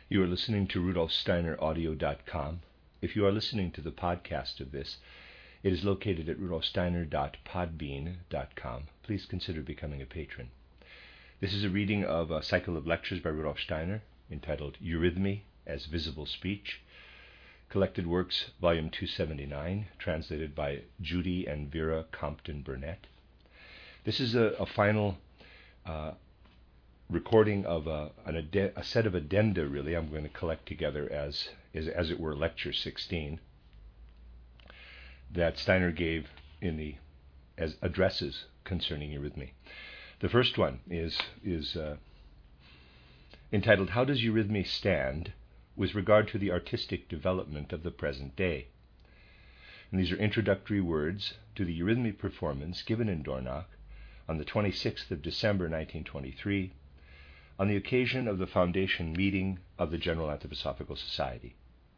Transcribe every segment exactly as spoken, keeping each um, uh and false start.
You are listening to Rudolf Steiner Audio dot com. If you are listening to the podcast of this, it is located at Rudolf Steiner dot podbean dot com. Please consider becoming a patron. This is a reading of a cycle of lectures by Rudolf Steiner entitled Eurythmy as Visible Speech, Collected Works, Volume two seventy-nine, translated by Judy and Vera Compton Burnett. This is a, a final uh, recording of a, an ad- a set of addenda, really, I'm going to collect together as, as, as it were, Lecture sixteen, that Steiner gave in the as addresses concerning eurythmy. The first one is, is uh, entitled, How Does Eurythmy Stand with Regard to the Artistic Development of the Present Day? And these are introductory words to the eurythmy performance given in Dornach on the twenty-sixth of December nineteen twenty-three, on the occasion of the foundation meeting of the General Anthroposophical Society.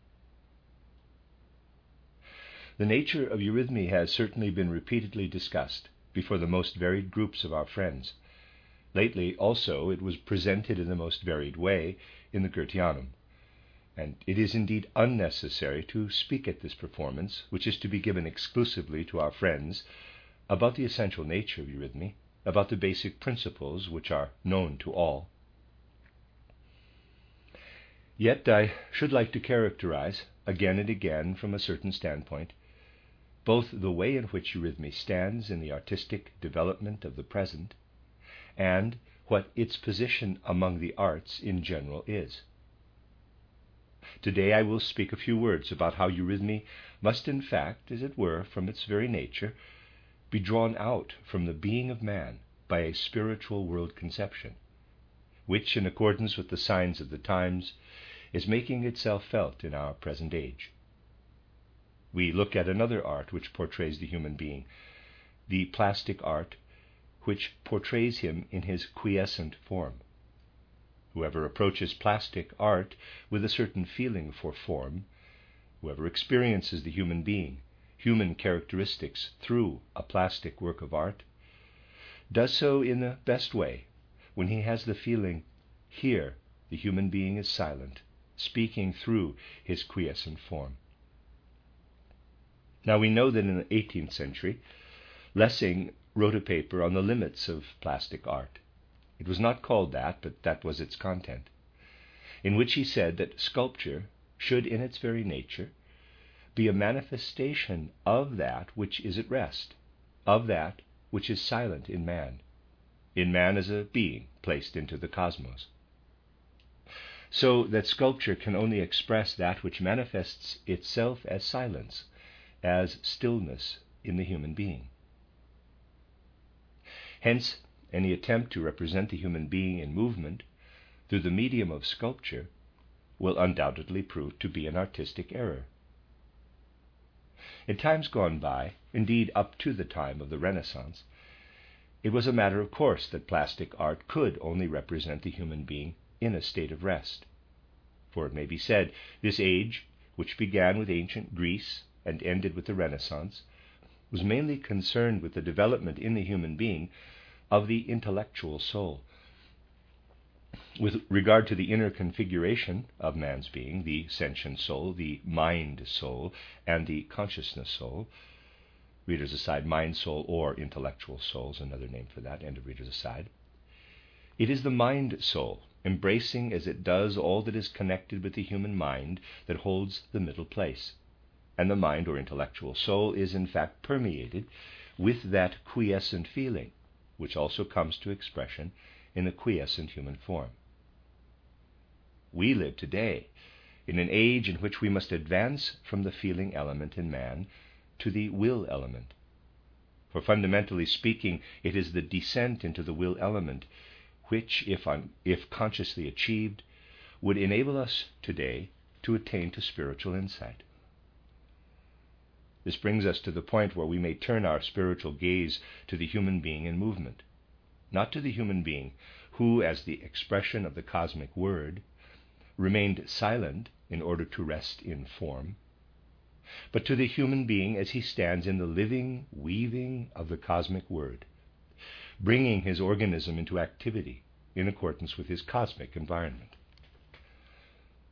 The nature of eurythmy has certainly been repeatedly discussed before the most varied groups of our friends. Lately, also, it was presented in the most varied way in the Goetheanum, and it is indeed unnecessary to speak at this performance, which is to be given exclusively to our friends, about the essential nature of eurythmy, about the basic principles which are known to all. Yet I should like to characterize, again and again from a certain standpoint, both the way in which eurythmy stands in the artistic development of the present and what its position among the arts in general is. Today I will speak a few words about how eurythmy must in fact, as it were, from its very nature, be drawn out from the being of man by a spiritual world conception, which, in accordance with the signs of the times, is making itself felt in our present age. We look at another art which portrays the human being, the plastic art which portrays him in his quiescent form. Whoever approaches plastic art with a certain feeling for form, whoever experiences the human being, human characteristics through a plastic work of art, does so in the best way when he has the feeling, here the human being is silent, speaking through his quiescent form. Now we know that in the eighteenth century, Lessing wrote a paper on the limits of plastic art. It was not called that, but that was its content, in which he said that sculpture should in its very nature be a manifestation of that which is at rest, of that which is silent in man, in man as a being placed into the cosmos. So that sculpture can only express that which manifests itself as silence, as stillness in the human being. Hence, any attempt to represent the human being in movement through the medium of sculpture will undoubtedly prove to be an artistic error. In times gone by, indeed up to the time of the Renaissance, it was a matter of course that plastic art could only represent the human being in a state of rest. For it may be said, this age, which began with ancient Greece and ended with the Renaissance, was mainly concerned with the development in the human being of the intellectual soul. With regard to the inner configuration of man's being, the sentient soul, the mind soul, and the consciousness soul, readers aside, mind soul or intellectual soul is another name for that, end of readers aside, it is the mind soul, embracing as it does all that is connected with the human mind, that holds the middle place. And the mind or intellectual soul is in fact permeated with that quiescent feeling, which also comes to expression in the quiescent human form. We live today in an age in which we must advance from the feeling element in man to the will element. For fundamentally speaking, it is the descent into the will element which, if, un- if consciously achieved, would enable us today to attain to spiritual insight. This brings us to the point where we may turn our spiritual gaze to the human being in movement, not to the human being who, as the expression of the cosmic word, remained silent in order to rest in form, but to the human being as he stands in the living weaving of the cosmic word, bringing his organism into activity in accordance with his cosmic environment.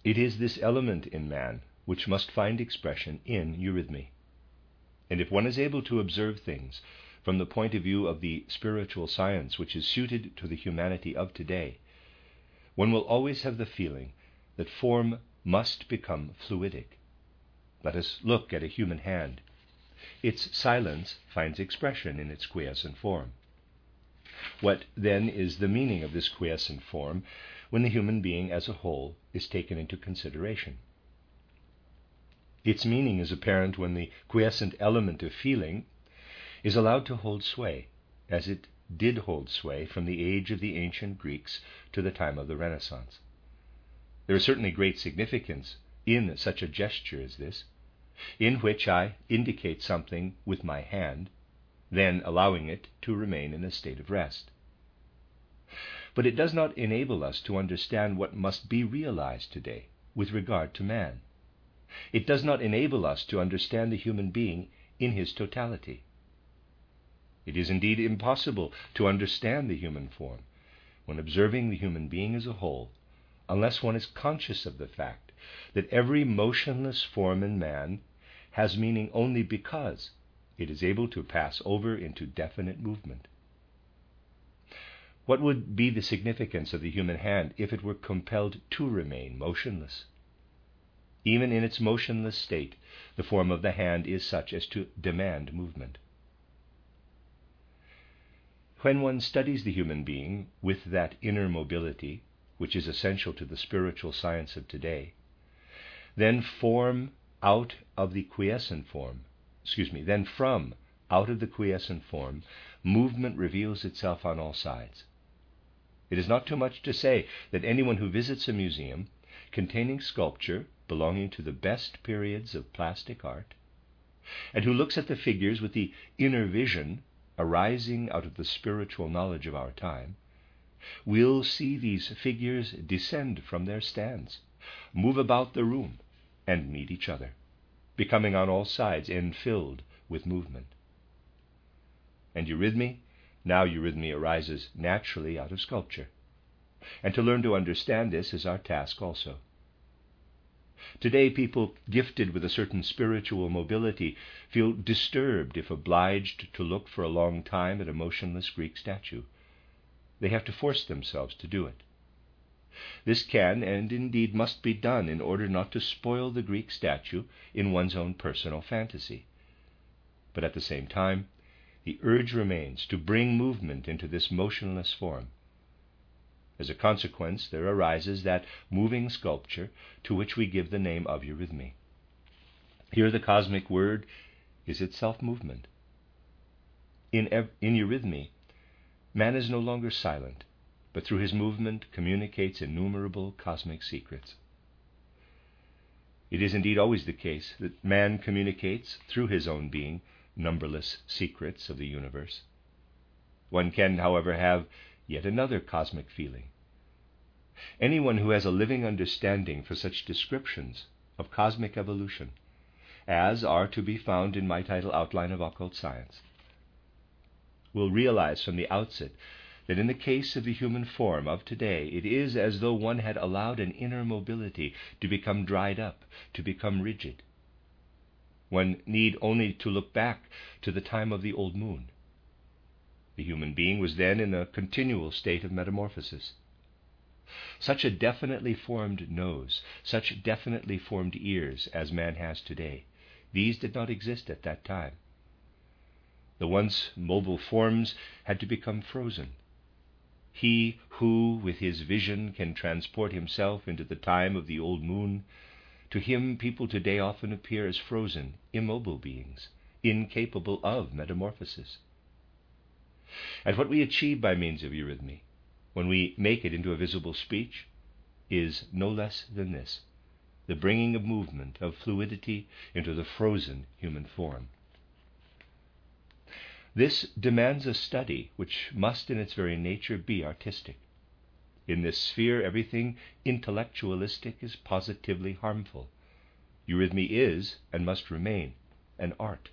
It is this element in man which must find expression in eurythmy. And if one is able to observe things from the point of view of the spiritual science which is suited to the humanity of today, one will always have the feeling that form must become fluidic. Let us look at a human hand. Its silence finds expression in its quiescent form. What, then, is the meaning of this quiescent form when the human being as a whole is taken into consideration? Its meaning is apparent when the quiescent element of feeling is allowed to hold sway, as it did hold sway from the age of the ancient Greeks to the time of the Renaissance. There is certainly great significance in such a gesture as this, in which I indicate something with my hand, then allowing it to remain in a state of rest. But it does not enable us to understand what must be realized today with regard to man. It does not enable us to understand the human being in his totality. It is indeed impossible to understand the human form when observing the human being as a whole, unless one is conscious of the fact that every motionless form in man has meaning only because it is able to pass over into definite movement. What would be the significance of the human hand if it were compelled to remain motionless? Even in its motionless state, the form of the hand is such as to demand movement. When one studies the human being with that inner mobility which is essential to the spiritual science of today, then form out of the quiescent form, excuse me, then from out of the quiescent form, movement reveals itself on all sides. It is not too much to say that anyone who visits a museum containing sculpture belonging to the best periods of plastic art, and who looks at the figures with the inner vision arising out of the spiritual knowledge of our time, will see these figures descend from their stands, move about the room, and meet each other, becoming on all sides enfilled with movement. And eurythmy? Now eurythmy arises naturally out of sculpture. And to learn to understand this is our task also. Today, people gifted with a certain spiritual mobility feel disturbed if obliged to look for a long time at a motionless Greek statue. They have to force themselves to do it. This can and indeed must be done in order not to spoil the Greek statue in one's own personal fantasy. But at the same time, the urge remains to bring movement into this motionless form. As a consequence, there arises that moving sculpture to which we give the name of eurythmy. Here the cosmic word is itself movement. In, ev- in eurythmy, man is no longer silent, but through his movement communicates innumerable cosmic secrets. It is indeed always the case that man communicates through his own being numberless secrets of the universe. One can, however, have yet another cosmic feeling. Anyone who has a living understanding for such descriptions of cosmic evolution, as are to be found in my title Outline of Occult Science, will realize from the outset that in the case of the human form of today, it is as though one had allowed an inner mobility to become dried up, to become rigid. One need only to look back to the time of the old moon. The human being was then in a continual state of metamorphosis. Such a definitely formed nose, such definitely formed ears as man has today, these did not exist at that time. The once mobile forms had to become frozen. He who, with his vision, can transport himself into the time of the old moon, to him people today often appear as frozen, immobile beings, incapable of metamorphosis. And what we achieve by means of eurythmy, when we make it into a visible speech, is no less than this, the bringing of movement, of fluidity into the frozen human form. This demands a study which must in its very nature be artistic. In this sphere, everything intellectualistic is positively harmful. Eurythmy is, and must remain, an art.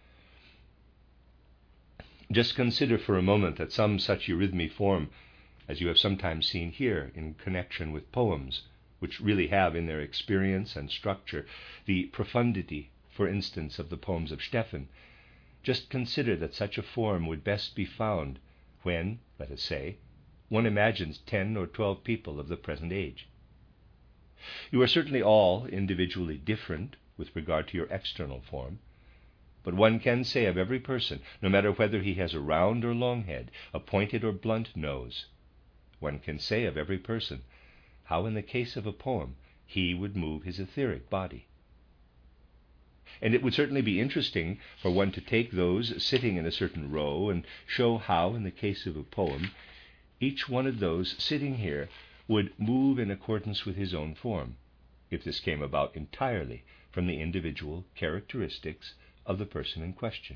Just consider for a moment that some such eurythmy form, as you have sometimes seen here in connection with poems, which really have in their experience and structure the profundity, for instance, of the poems of Stephan, just consider that such a form would best be found when, let us say, one imagines ten or twelve people of the present age. You are certainly all individually different with regard to your external form, but one can say of every person, no matter whether he has a round or long head, a pointed or blunt nose, one can say of every person how in the case of a poem he would move his etheric body. And it would certainly be interesting for one to take those sitting in a certain row and show how, in the case of a poem, each one of those sitting here would move in accordance with his own form, if this came about entirely from the individual characteristics of the person in question.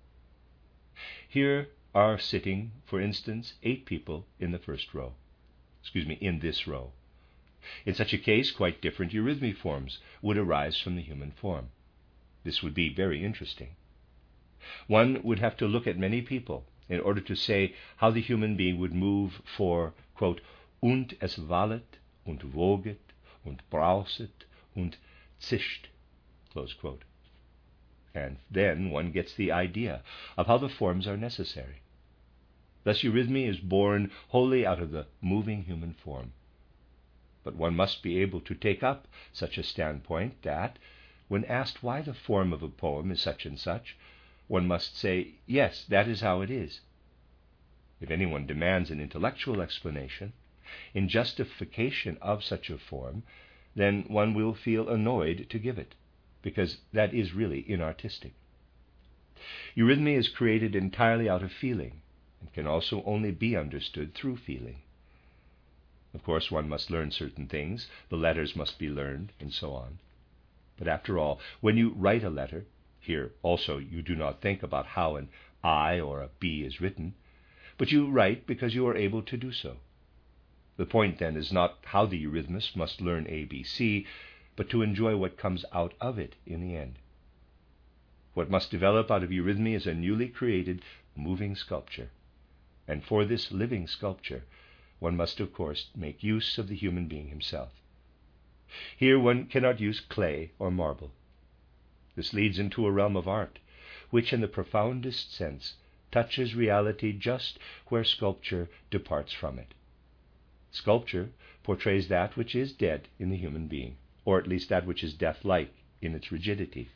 Here are sitting, for instance, eight people in the first row. Excuse me, in this row. In such a case, quite different eurythmy forms would arise from the human form. This would be very interesting. One would have to look at many people in order to say how the human being would move for, quote, und es wallet, und woget, und brauset, und zischt, close quote. And then one gets the idea of how the forms are necessary. Thus eurythmy is born wholly out of the moving human form. But one must be able to take up such a standpoint that, when asked why the form of a poem is such and such, one must say, yes, that is how it is. If anyone demands an intellectual explanation, in justification of such a form, then one will feel annoyed to give it, because that is really inartistic. Eurythmy is created entirely out of feeling, and can also only be understood through feeling. Of course, one must learn certain things, the letters must be learned, and so on. But after all, when you write a letter, here also you do not think about how an I or a B is written, but you write because you are able to do so. The point then is not how the eurythmist must learn A B C, but to enjoy what comes out of it in the end. What must develop out of eurythmy is a newly created moving sculpture, and for this living sculpture one must of course make use of the human being himself. Here one cannot use clay or marble. This leads into a realm of art, which in the profoundest sense touches reality just where sculpture departs from it. Sculpture portrays that which is dead in the human being, or at least that which is death-like in its rigidity.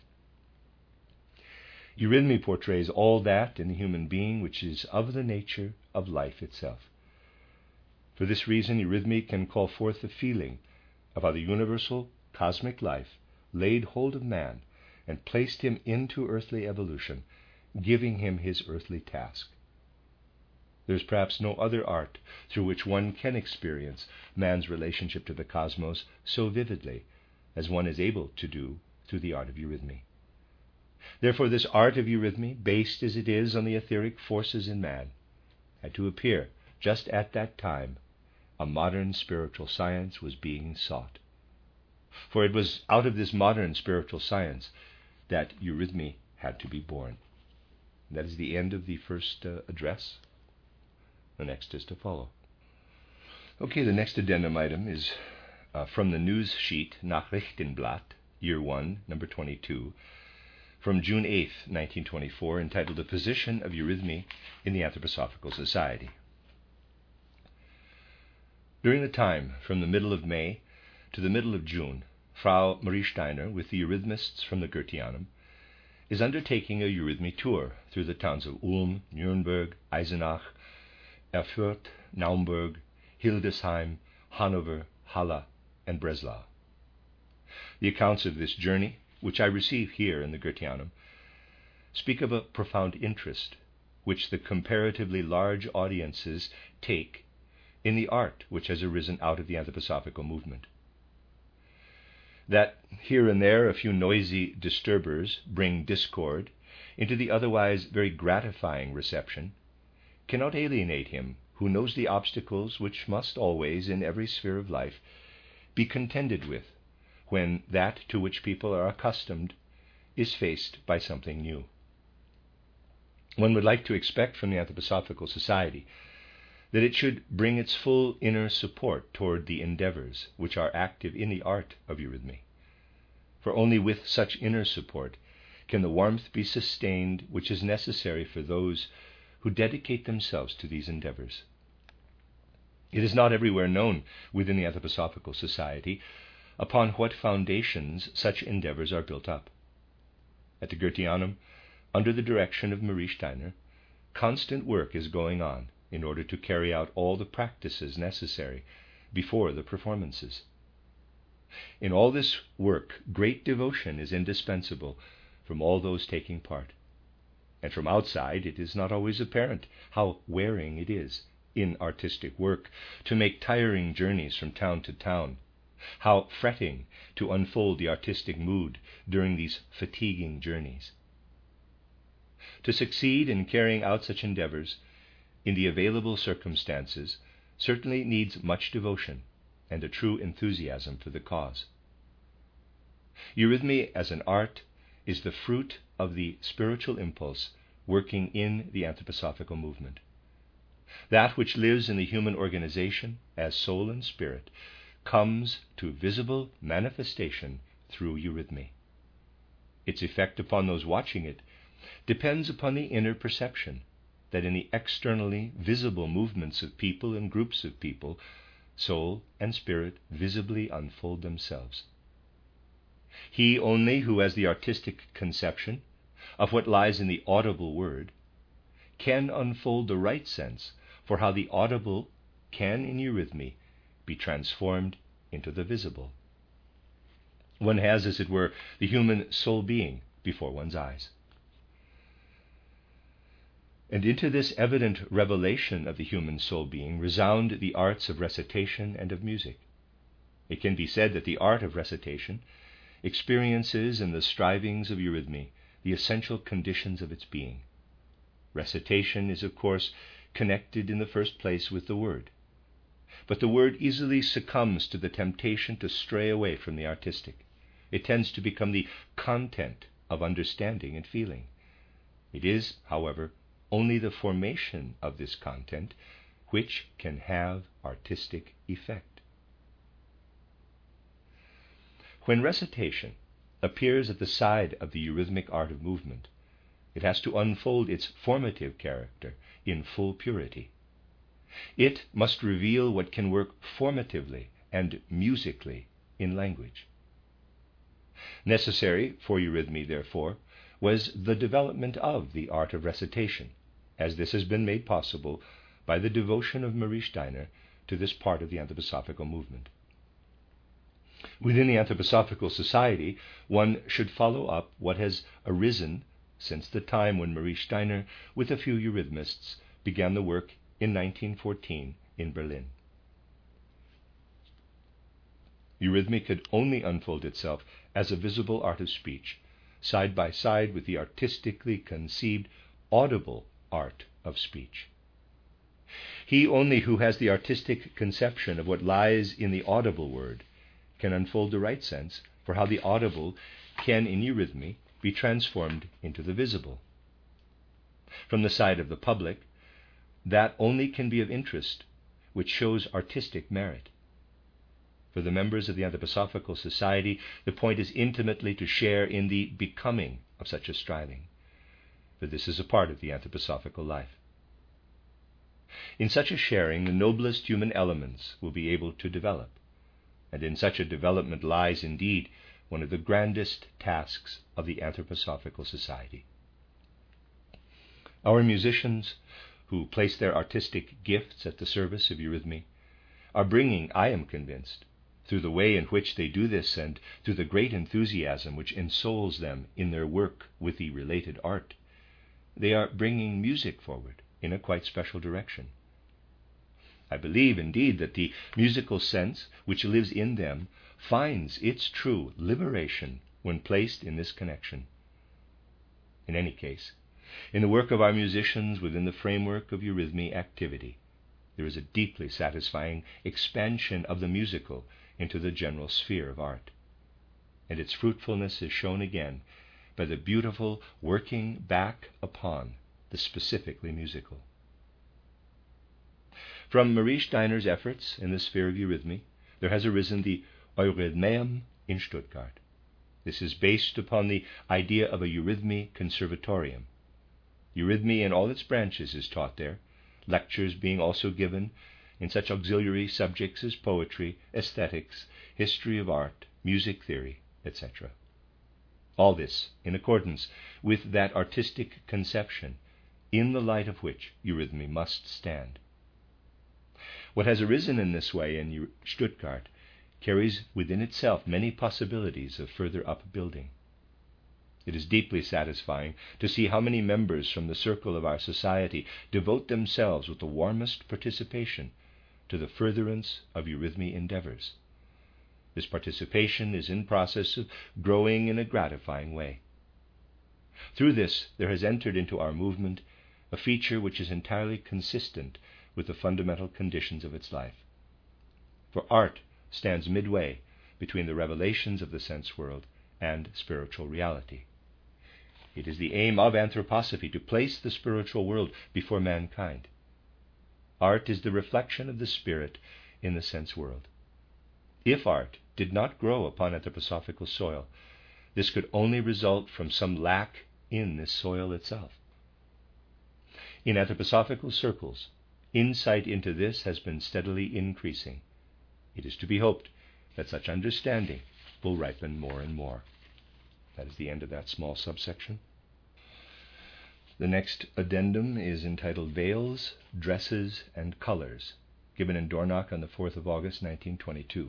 Eurythmy portrays all that in the human being which is of the nature of life itself. For this reason, eurythmy can call forth the feeling of how the universal cosmic life laid hold of man and placed him into earthly evolution, giving him his earthly task. There is perhaps no other art through which one can experience man's relationship to the cosmos so vividly as one is able to do through the art of eurythmy. Therefore, this art of eurythmy, based as it is on the etheric forces in man, had to appear just at that time a modern spiritual science was being sought. For it was out of this modern spiritual science that eurythmy had to be born. That is the end of the first uh, address. The next is to follow. Okay, the next addendum item is uh, from the news sheet Nachrichtenblatt, Year one, Number twenty-two, from June eighth, nineteen twenty-four, entitled The Position of Eurythmy in the Anthroposophical Society. During the time from the middle of May to the middle of June, Frau Marie Steiner, with the eurythmists from the Goetheanum, is undertaking a eurythmy tour through the towns of Ulm, Nuremberg, Eisenach, Erfurt, Naumburg, Hildesheim, Hanover, Halle, and Breslau. The accounts of this journey, which I receive here in the Goetheanum, speak of a profound interest which the comparatively large audiences take in the art which has arisen out of the anthroposophical movement. That here and there a few noisy disturbers bring discord into the otherwise very gratifying reception cannot alienate him who knows the obstacles which must always, in every sphere of life, be contended with when that to which people are accustomed is faced by something new. One would like to expect from the Anthroposophical Society that it should bring its full inner support toward the endeavors which are active in the art of eurythmy. For only with such inner support can the warmth be sustained which is necessary for those who dedicate themselves to these endeavors. It is not everywhere known within the Anthroposophical Society upon what foundations such endeavors are built up. At the Goetheanum, under the direction of Marie Steiner, constant work is going on in order to carry out all the practices necessary before the performances. In all this work, great devotion is indispensable from all those taking part. And from outside, it is not always apparent how wearing it is in artistic work to make tiring journeys from town to town, how fretting to unfold the artistic mood during these fatiguing journeys. To succeed in carrying out such endeavors in the available circumstances certainly needs much devotion and a true enthusiasm for the cause. Eurythmy as an art is the fruit of the spiritual impulse working in the anthroposophical movement. That which lives in the human organization as soul and spirit comes to visible manifestation through eurythmy. Its effect upon those watching it depends upon the inner perception that in the externally visible movements of people and groups of people, soul and spirit visibly unfold themselves. He only who has the artistic conception of what lies in the audible word can unfold the right sense for how the audible can in eurythmy be transformed into the visible. One has, as it were, the human soul being before one's eyes. And into this evident revelation of the human soul being resound the arts of recitation and of music. It can be said that the art of recitation experiences in the strivings of eurythmy the essential conditions of its being. Recitation is, of course, connected in the first place with the word, but the word easily succumbs to the temptation to stray away from the artistic. It tends to become the content of understanding and feeling. It is, however, only the formation of this content which can have artistic effect. When recitation appears at the side of the eurythmic art of movement, it has to unfold its formative character in full purity. It must reveal what can work formatively and musically in language. Necessary for eurythmy, therefore, was the development of the art of recitation, as this has been made possible by the devotion of Marie Steiner to this part of the Anthroposophical movement. Within the Anthroposophical Society, one should follow up what has arisen since the time when Marie Steiner, with a few eurythmists, began the work in nineteen fourteen in Berlin. Eurythmy could only unfold itself as a visible art of speech, side by side with the artistically conceived audible art of speech. He only who has the artistic conception of what lies in the audible word can unfold the right sense for how the audible can in eurythmy be transformed into the visible. From the side of the public, that only can be of interest which shows artistic merit. For the members of the Anthroposophical Society, the point is intimately to share in the becoming of such a striving, for this is a part of the anthroposophical life. In such a sharing, the noblest human elements will be able to develop, and in such a development lies indeed one of the grandest tasks of the Anthroposophical Society. Our musicians, who place their artistic gifts at the service of eurythmy, are bringing, I am convinced, through the way in which they do this and through the great enthusiasm which ensouls them in their work with the related art, they are bringing music forward in a quite special direction. I believe, indeed, that the musical sense which lives in them finds its true liberation when placed in this connection. In any case, in the work of our musicians within the framework of eurythmy activity, there is a deeply satisfying expansion of the musical into the general sphere of art, and its fruitfulness is shown again by the beautiful working back upon the specifically musical. From Marie Steiner's efforts in the sphere of eurythmy, there has arisen the Eurythmeum in Stuttgart. This is based upon the idea of a eurythmy conservatorium. Eurythmy in all its branches is taught there, lectures being also given in such auxiliary subjects as poetry, aesthetics, history of art, music theory, et cetera. All this in accordance with that artistic conception in the light of which eurythmy must stand. What has arisen in this way in Stuttgart carries within itself many possibilities of further upbuilding. It is deeply satisfying to see how many members from the circle of our society devote themselves with the warmest participation to the furtherance of eurythmy endeavors. This participation is in process of growing in a gratifying way. Through this, there has entered into our movement a feature which is entirely consistent with the fundamental conditions of its life. For art stands midway between the revelations of the sense world and spiritual reality. It is the aim of anthroposophy to place the spiritual world before mankind. Art is the reflection of the spirit in the sense world. If art did not grow upon anthroposophical soil, this could only result from some lack in this soil itself. In anthroposophical circles, insight into this has been steadily increasing. It is to be hoped that such understanding will ripen more and more. That is the end of that small subsection. The next addendum is entitled Veils, Dresses, and Colors, given in Dornach on the fourth of August, nineteen twenty-two.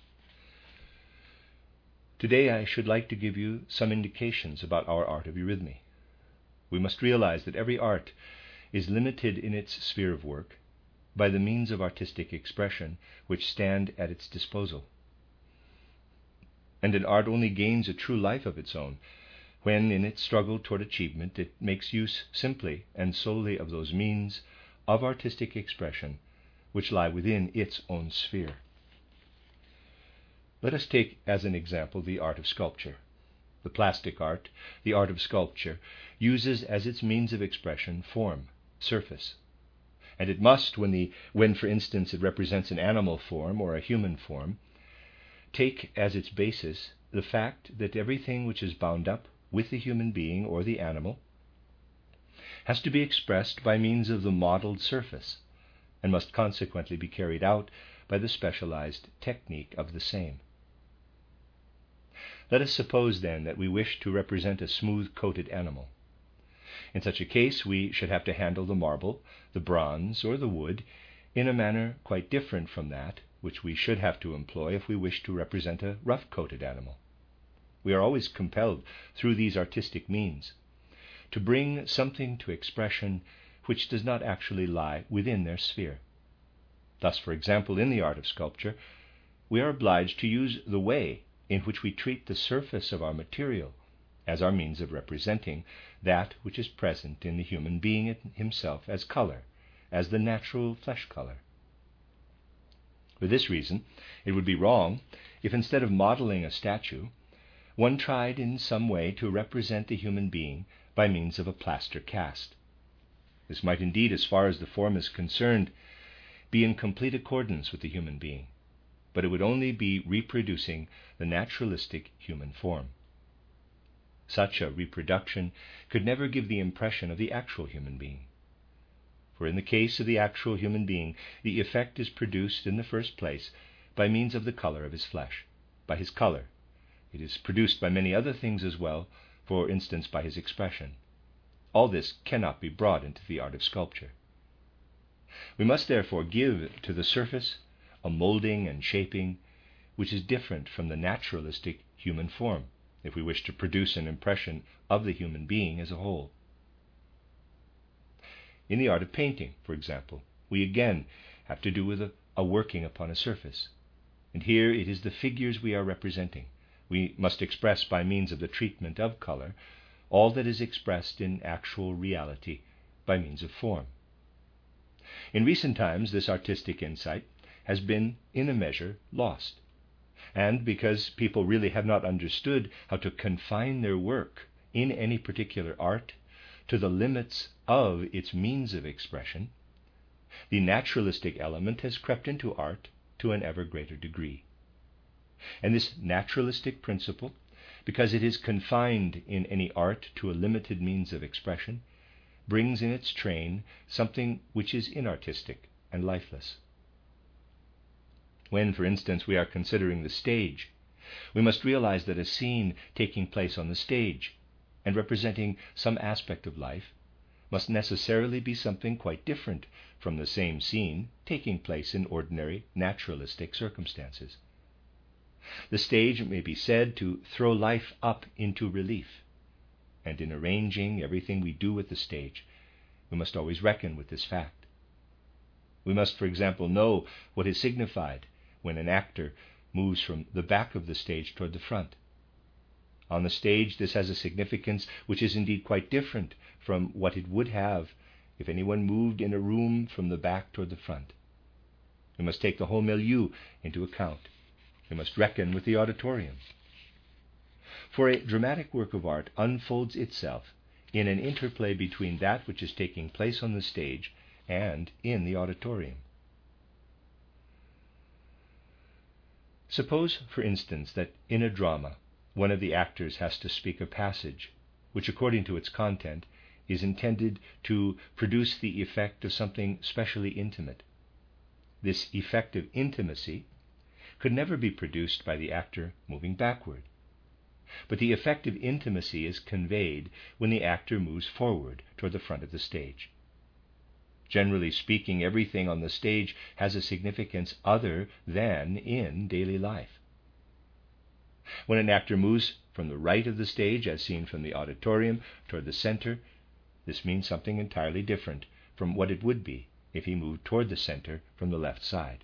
Today I should like to give you some indications about our art of eurythmy. We must realize that every art is limited in its sphere of work by the means of artistic expression which stand at its disposal. And an art only gains a true life of its own when, in its struggle toward achievement, it makes use simply and solely of those means of artistic expression which lie within its own sphere. Let us take as an example the art of sculpture. The plastic art, the art of sculpture, uses as its means of expression form, surface. And it must, when, the, when for instance it represents an animal form or a human form, take as its basis the fact that everything which is bound up with the human being or the animal has to be expressed by means of the modeled surface, and must consequently be carried out by the specialized technique of the same. Let us suppose, then, that we wish to represent a smooth-coated animal. In such a case, we should have to handle the marble, the bronze, or the wood in a manner quite different from that which we should have to employ if we wish to represent a rough-coated animal. We are always compelled, through these artistic means, to bring something to expression which does not actually lie within their sphere. Thus, for example, in the art of sculpture, we are obliged to use the way in which we treat the surface of our material as our means of representing that which is present in the human being himself as color, as the natural flesh color. For this reason, it would be wrong if instead of modeling a statue, one tried in some way to represent the human being by means of a plaster cast. This might indeed, as far as the form is concerned, be in complete accordance with the human being, but it would only be reproducing the naturalistic human form. Such a reproduction could never give the impression of the actual human being. For in the case of the actual human being, the effect is produced in the first place by means of the color of his flesh, by his color. It is produced by many other things as well, for instance by his expression. All this cannot be brought into the art of sculpture. We must therefore give to the surface a molding and shaping which is different from the naturalistic human form, if we wish to produce an impression of the human being as a whole. In the art of painting, for example, we again have to do with a, a working upon a surface. And here it is the figures we are representing. We must express by means of the treatment of color all that is expressed in actual reality by means of form. In recent times, this artistic insight has been, in a measure, lost. And because people really have not understood how to confine their work in any particular art to the limits of its means of expression, The naturalistic element has crept into art to an ever greater degree. And this naturalistic principle, because it is confined in any art to a limited means of expression, brings in its train something which is inartistic and lifeless. When, for instance, we are considering the stage, we must realize that a scene taking place on the stage and representing some aspect of life must necessarily be something quite different from the same scene taking place in ordinary naturalistic circumstances. The stage may be said to throw life up into relief, and in arranging everything we do with the stage, we must always reckon with this fact. We must, for example, know what is signified when an actor moves from the back of the stage toward the front. On the stage, this has a significance which is indeed quite different from what it would have if anyone moved in a room from the back toward the front. We must take the whole milieu into account. We must reckon with the auditorium. For a dramatic work of art unfolds itself in an interplay between that which is taking place on the stage and in the auditorium. Suppose, for instance, that in a drama, one of the actors has to speak a passage which, according to its content, is intended to produce the effect of something specially intimate. This effect of intimacy could never be produced by the actor moving backward, but the effect of intimacy is conveyed when the actor moves forward toward the front of the stage. Generally speaking, everything on the stage has a significance other than in daily life. When an actor moves from the right of the stage, as seen from the auditorium, toward the center, this means something entirely different from what it would be if he moved toward the center from the left side.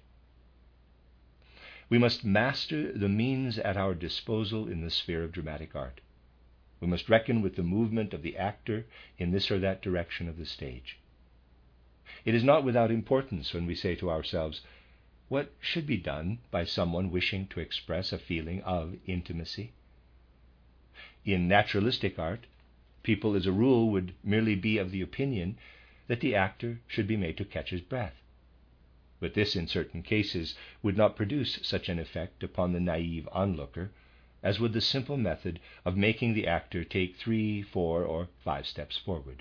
We must master the means at our disposal in the sphere of dramatic art. We must reckon with the movement of the actor in this or that direction of the stage. It is not without importance when we say to ourselves, what should be done by someone wishing to express a feeling of intimacy? In naturalistic art, people as a rule would merely be of the opinion that the actor should be made to catch his breath. But this, in certain cases, would not produce such an effect upon the naive onlooker as would the simple method of making the actor take three, four, or five steps forward.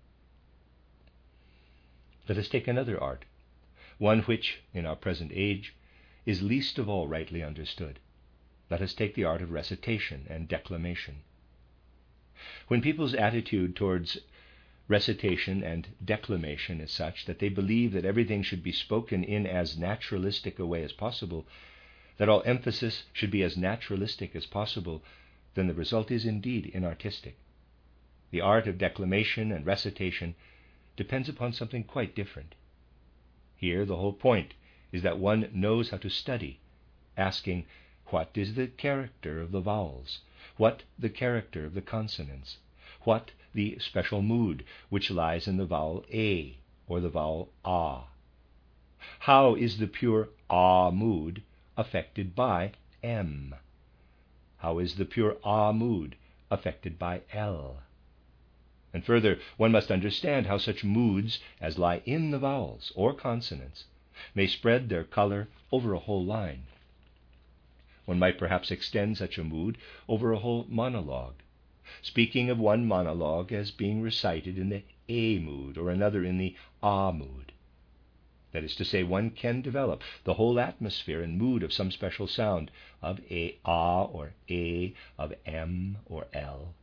Let us take another art, one which, in our present age, is least of all rightly understood. Let us take the art of recitation and declamation. When people's attitude towards recitation and declamation is such that they believe that everything should be spoken in as naturalistic a way as possible, that all emphasis should be as naturalistic as possible, then the result is indeed inartistic. The art of declamation and recitation depends upon something quite different. Here the whole point is that one knows how to study, asking, what is the character of the vowels? What the character of the consonants? What the special mood which lies in the vowel A or the vowel Ah? How is the pure Ah mood affected by M? How is the pure Ah mood affected by L? And further, one must understand how such moods as lie in the vowels or consonants may spread their color over a whole line. One might perhaps extend such a mood over a whole monologue, speaking of one monologue as being recited in the A mood or another in the Ah mood. That is to say, one can develop the whole atmosphere and mood of some special sound, of A, Ah, or A, of M, or L.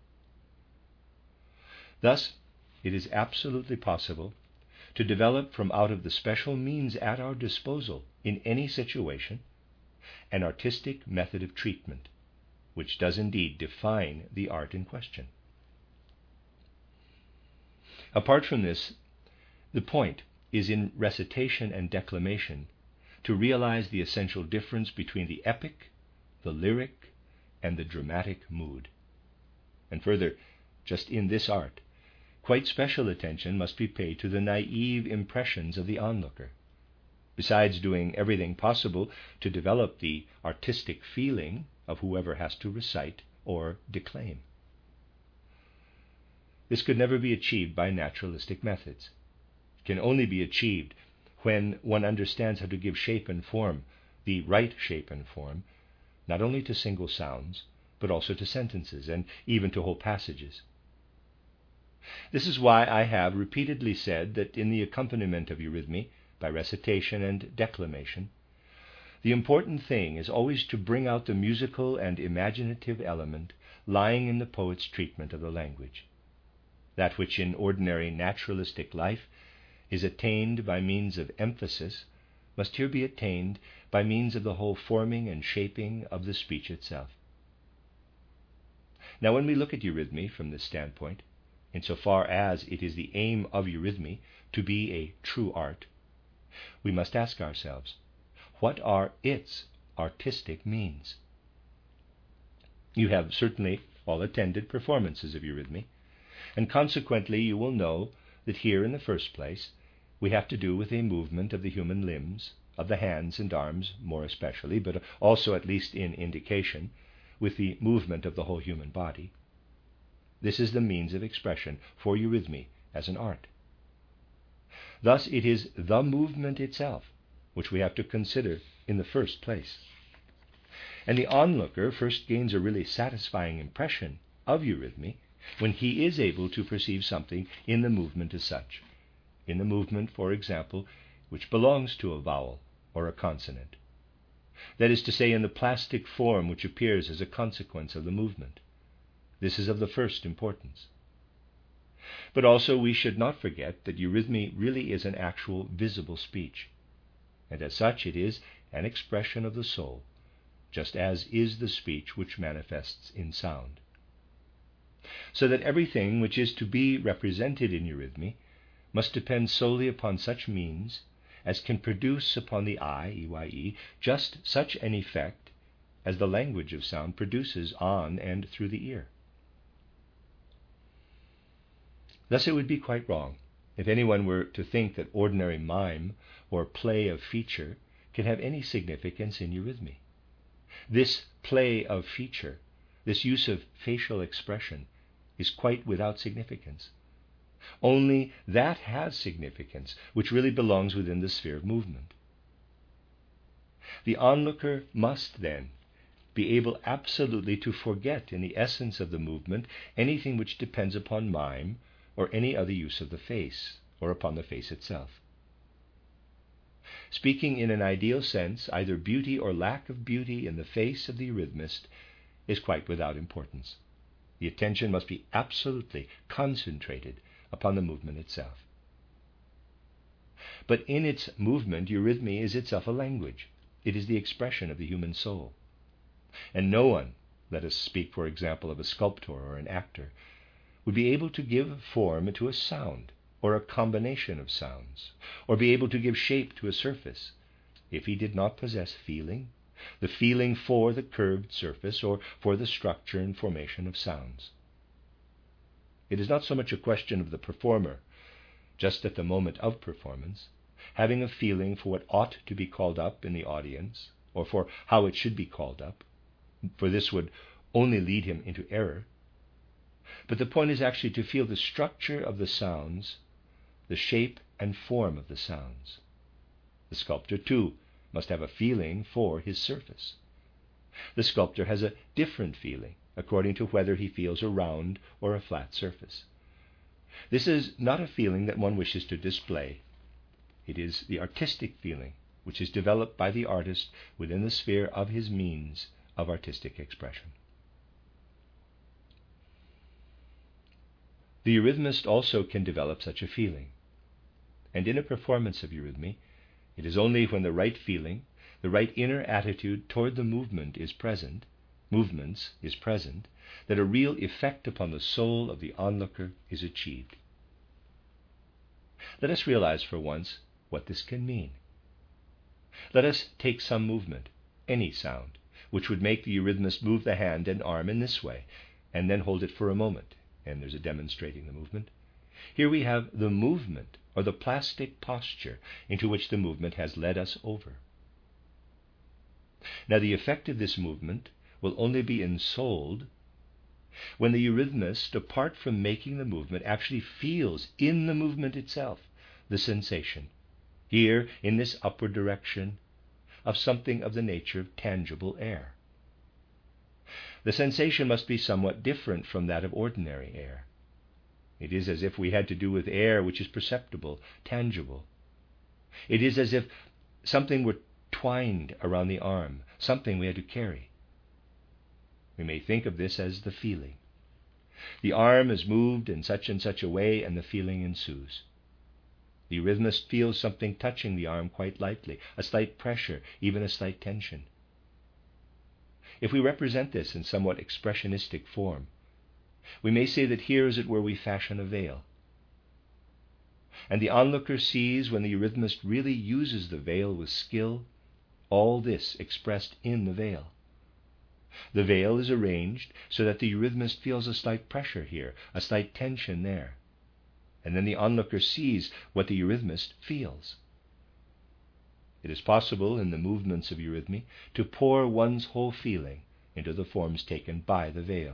Thus, it is absolutely possible to develop from out of the special means at our disposal in any situation an artistic method of treatment, which does indeed define the art in question. Apart from this, the point is in recitation and declamation to realize the essential difference between the epic, the lyric, and the dramatic mood. And further, just in this art, quite special attention must be paid to the naive impressions of the onlooker, besides doing everything possible to develop the artistic feeling of whoever has to recite or declaim. This could never be achieved by naturalistic methods. It can only be achieved when one understands how to give shape and form, the right shape and form, not only to single sounds, but also to sentences and even to whole passages. This is why I have repeatedly said that in the accompaniment of eurythmy, by recitation and declamation, the important thing is always to bring out the musical and imaginative element lying in the poet's treatment of the language. That which in ordinary naturalistic life is attained by means of emphasis must here be attained by means of the whole forming and shaping of the speech itself. Now, when we look at eurythmy from this standpoint, insofar as it is the aim of eurythmy to be a true art, we must ask ourselves, what are its artistic means? You have certainly all attended performances of eurythmy, and consequently you will know that here in the first place we have to do with a movement of the human limbs, of the hands and arms more especially, but also, at least in indication, with the movement of the whole human body. This is the means of expression for eurythmy as an art. Thus it is the movement itself which we have to consider in the first place. And the onlooker first gains a really satisfying impression of eurythmy when he is able to perceive something in the movement as such, in the movement, for example, which belongs to a vowel or a consonant. That is to say, in the plastic form which appears as a consequence of the movement. This is of the first importance. But also we should not forget that eurythmy really is an actual visible speech, and as such it is an expression of the soul, just as is the speech which manifests in sound. So that everything which is to be represented in eurythmy must depend solely upon such means as can produce upon the eye, E Y E, just such an effect as the language of sound produces on and through the ear. Thus it would be quite wrong if anyone were to think that ordinary mime or play of feature can have any significance in eurythmy. This play of feature, this use of facial expression, is quite without significance. Only that has significance which really belongs within the sphere of movement. The onlooker must then be able absolutely to forget in the essence of the movement anything which depends upon mime or any other use of the face, or upon the face itself. Speaking in an ideal sense, either beauty or lack of beauty in the face of the eurythmist is quite without importance. The attention must be absolutely concentrated upon the movement itself. But in its movement, eurythmy is itself a language. It is the expression of the human soul. And no one, let us speak, for example, of a sculptor or an actor, would be able to give form to a sound or a combination of sounds, or be able to give shape to a surface, if he did not possess feeling, the feeling for the curved surface or for the structure and formation of sounds. It is not so much a question of the performer, just at the moment of performance, having a feeling for what ought to be called up in the audience, or for how it should be called up, for this would only lead him into error. But the point is actually to feel the structure of the sounds, the shape and form of the sounds. The sculptor, too, must have a feeling for his surface. The sculptor has a different feeling according to whether he feels a round or a flat surface. This is not a feeling that one wishes to display. It is the artistic feeling which is developed by the artist within the sphere of his means of artistic expression. The eurythmist also can develop such a feeling. And in a performance of eurythmy, it is only when the right feeling, the right inner attitude toward the movement is present, movements is present, that a real effect upon the soul of the onlooker is achieved. Let us realize for once what this can mean. Let us take some movement, any sound, which would make the eurythmist move the hand and arm in this way, and then hold it for a moment. And there's a demonstrating the movement. Here we have the movement, or the plastic posture, into which the movement has led us over. Now the effect of this movement will only be ensouled when the eurythmist, apart from making the movement, actually feels in the movement itself the sensation. here in this upward direction of something of the nature of tangible air. The sensation must be somewhat different from that of ordinary air. It is as if we had to do with air which is perceptible, tangible. It is as if something were twined around the arm, something we had to carry. We may think of this as the feeling. The arm is moved in such and such a way, and the feeling ensues. The eurythmist feels something touching the arm quite lightly, a slight pressure, even a slight tension. If we represent this in somewhat expressionistic form, we may say that here, as it were, we fashion a veil. And the onlooker sees, when the eurythmist really uses the veil with skill, all this expressed in the veil. The veil is arranged so that the eurythmist feels a slight pressure here, a slight tension there. And then the onlooker sees what the eurythmist feels. It is possible in the movements of eurythmy to pour one's whole feeling into the forms taken by the veil.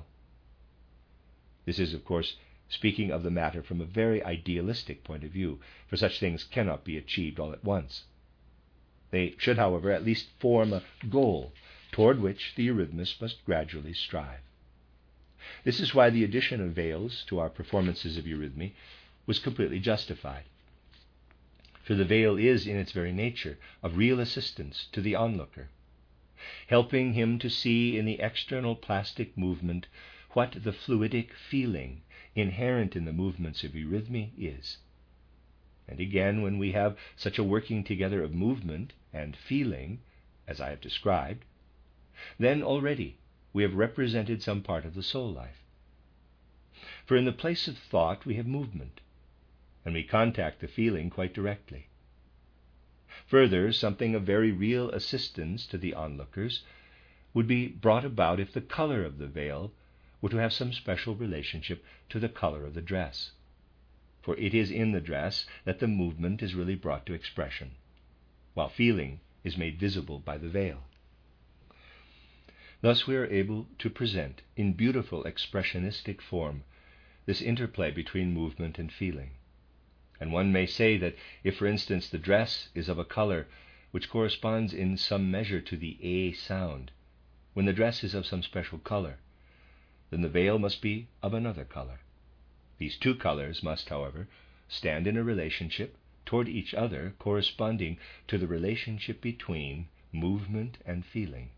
This is, of course, speaking of the matter from a very idealistic point of view, for such things cannot be achieved all at once. They should, however, at least form a goal toward which the eurythmist must gradually strive. This is why the addition of veils to our performances of eurythmy was completely justified. For the veil is, in its very nature, of real assistance to the onlooker, helping him to see in the external plastic movement what the fluidic feeling inherent in the movements of eurythmy is. And again, when we have such a working together of movement and feeling, as I have described, then already we have represented some part of the soul life. For in the place of thought we have movement, and we contact the feeling quite directly. Further, something of very real assistance to the onlookers would be brought about if the color of the veil were to have some special relationship to the color of the dress. For it is in the dress that the movement is really brought to expression, while feeling is made visible by the veil. Thus we are able to present in beautiful expressionistic form this interplay between movement and feeling. And one may say that if, for instance, the dress is of a color which corresponds in some measure to the A sound, when the dress is of some special color, then the veil must be of another color. These two colors must, however, stand in a relationship toward each other corresponding to the relationship between movement and feeling.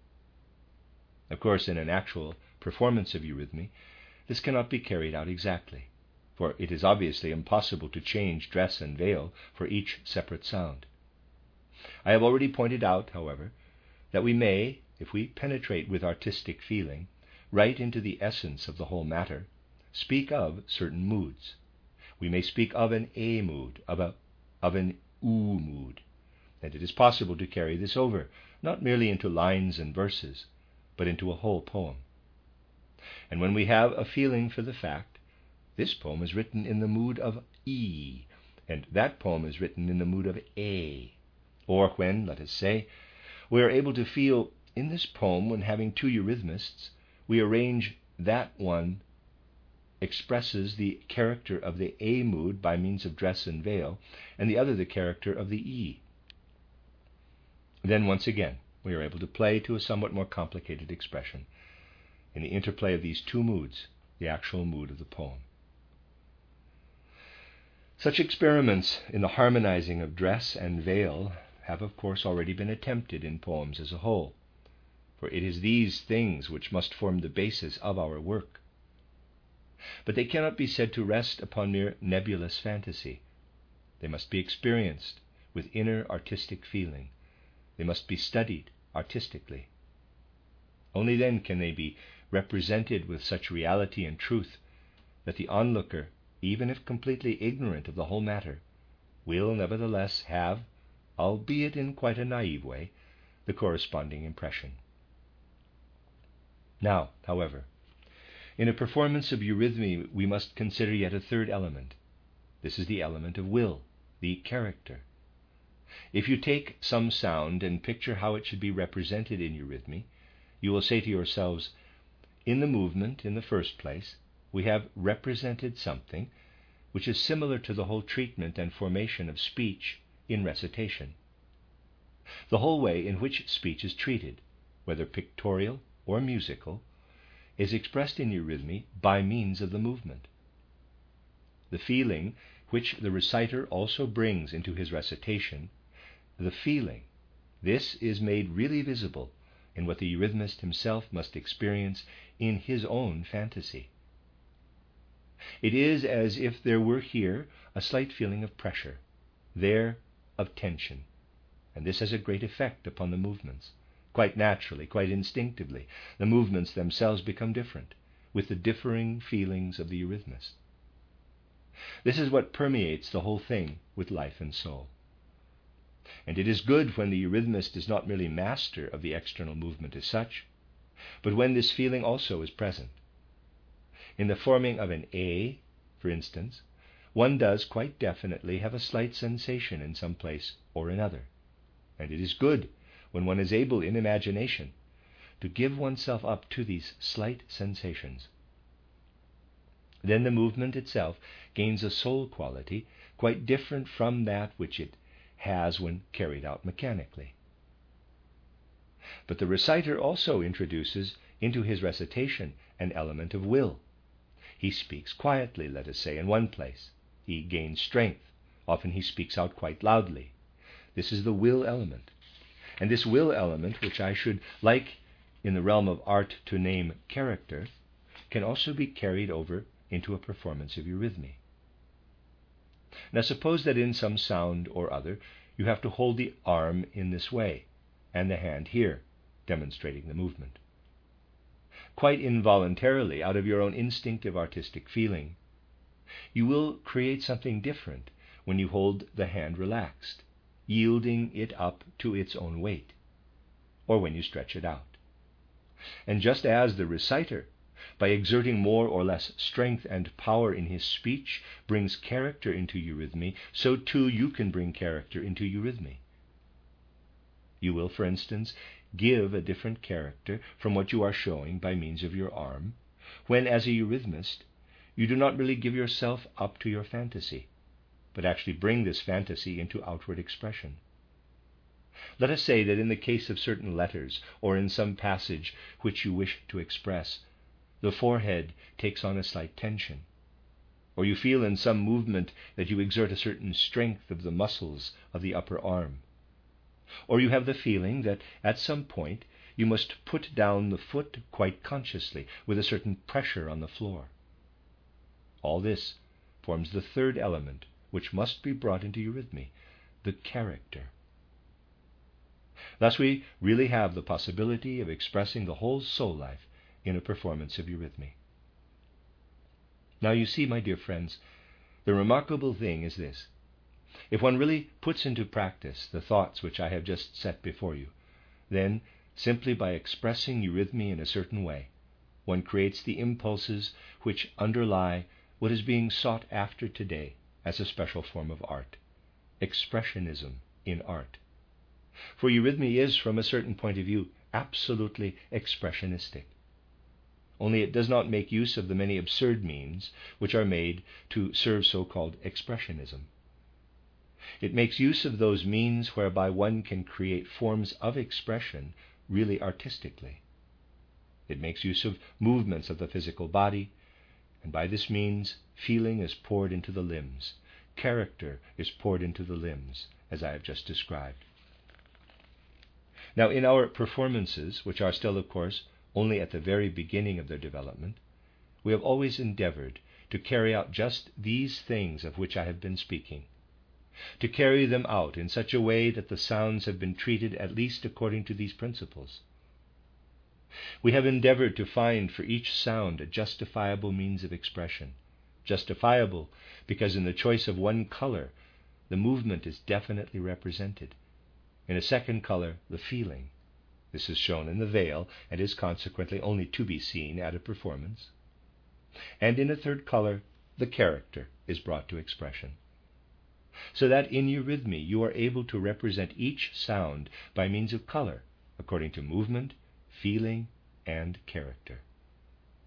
Of course, in an actual performance of eurythmy, this cannot be carried out exactly, for it is obviously impossible to change dress and veil for each separate sound. I have already pointed out, however, that we may, if we penetrate with artistic feeling right into the essence of the whole matter, speak of certain moods. We may speak of an A mood, of, a, of an U mood, and it is possible to carry this over, not merely into lines and verses, but into a whole poem. And when we have a feeling for the fact, this poem is written in the mood of E, and that poem is written in the mood of A. Or when, let us say, we are able to feel in this poem, when having two eurythmists, we arrange that one expresses the character of the A mood by means of dress and veil, and the other the character of the E. Then once again, we are able to play to a somewhat more complicated expression, in the interplay of these two moods, the actual mood of the poem. Such experiments in the harmonizing of dress and veil have, of course, already been attempted in poems as a whole, for it is these things which must form the basis of our work. But they cannot be said to rest upon mere nebulous fantasy. They must be experienced with inner artistic feeling. They must be studied artistically. Only then can they be represented with such reality and truth that the onlooker, even if completely ignorant of the whole matter, will nevertheless have, albeit in quite a naive way, the corresponding impression. Now, however, in a performance of eurythmy we must consider yet a third element. This is the element of will, the character. If you take some sound and picture how it should be represented in eurythmy, you will say to yourselves, in the movement, in the first place, we have represented something which is similar to the whole treatment and formation of speech in recitation. The whole way in which speech is treated, whether pictorial or musical, is expressed in eurythmy by means of the movement. The feeling which the reciter also brings into his recitation, the feeling, this is made really visible in what the eurythmist himself must experience in his own fantasy. It is as if there were here a slight feeling of pressure, there of tension, and this has a great effect upon the movements. Quite naturally, quite instinctively, the movements themselves become different, with the differing feelings of the eurythmist. This is what permeates the whole thing with life and soul. And it is good when the eurythmist is not merely master of the external movement as such, but when this feeling also is present. In the forming of an A, for instance, one does quite definitely have a slight sensation in some place or another, and it is good when one is able in imagination to give oneself up to these slight sensations. Then the movement itself gains a soul quality quite different from that which it has when carried out mechanically. But the reciter also introduces into his recitation an element of will. He speaks quietly, let us say, in one place. He gains strength. Often he speaks out quite loudly. This is the will element. And this will element, which I should like in the realm of art to name character, can also be carried over into a performance of eurythmy. Now suppose that in some sound or other you have to hold the arm in this way, and the hand here, demonstrating the movement. Quite involuntarily, out of your own instinctive artistic feeling, you will create something different when you hold the hand relaxed, yielding it up to its own weight, or when you stretch it out. And just as the reciter, by exerting more or less strength and power in his speech, brings character into eurythmy, so too you can bring character into eurythmy. You will, for instance, give a different character from what you are showing by means of your arm, when, as a eurythmist, you do not really give yourself up to your fantasy, but actually bring this fantasy into outward expression. Let us say that in the case of certain letters, or in some passage which you wish to express, the forehead takes on a slight tension, or you feel in some movement that you exert a certain strength of the muscles of the upper arm, or you have the feeling that at some point you must put down the foot quite consciously with a certain pressure on the floor. All this forms the third element which must be brought into eurythmy, the character. Thus we really have the possibility of expressing the whole soul life in a performance of eurythmy. Now you see, my dear friends, the remarkable thing is this. If one really puts into practice the thoughts which I have just set before you, then, simply by expressing eurythmy in a certain way, one creates the impulses which underlie what is being sought after today as a special form of art, expressionism in art. For eurythmy is, from a certain point of view, absolutely expressionistic. Only it does not make use of the many absurd means which are made to serve so-called expressionism. It makes use of those means whereby one can create forms of expression really artistically. It makes use of movements of the physical body, and by this means feeling is poured into the limbs, character is poured into the limbs, as I have just described. Now, in our performances, which are still, of course, only at the very beginning of their development, we have always endeavored to carry out just these things of which I have been speaking, to carry them out in such a way that the sounds have been treated at least according to these principles. We have endeavored to find for each sound a justifiable means of expression, justifiable because in the choice of one color, the movement is definitely represented. In a second color, the feeling. This is shown in the veil and is consequently only to be seen at a performance. And in a third color, the character is brought to expression. So that in eurythmy you are able to represent each sound by means of color, according to movement, feeling, and character.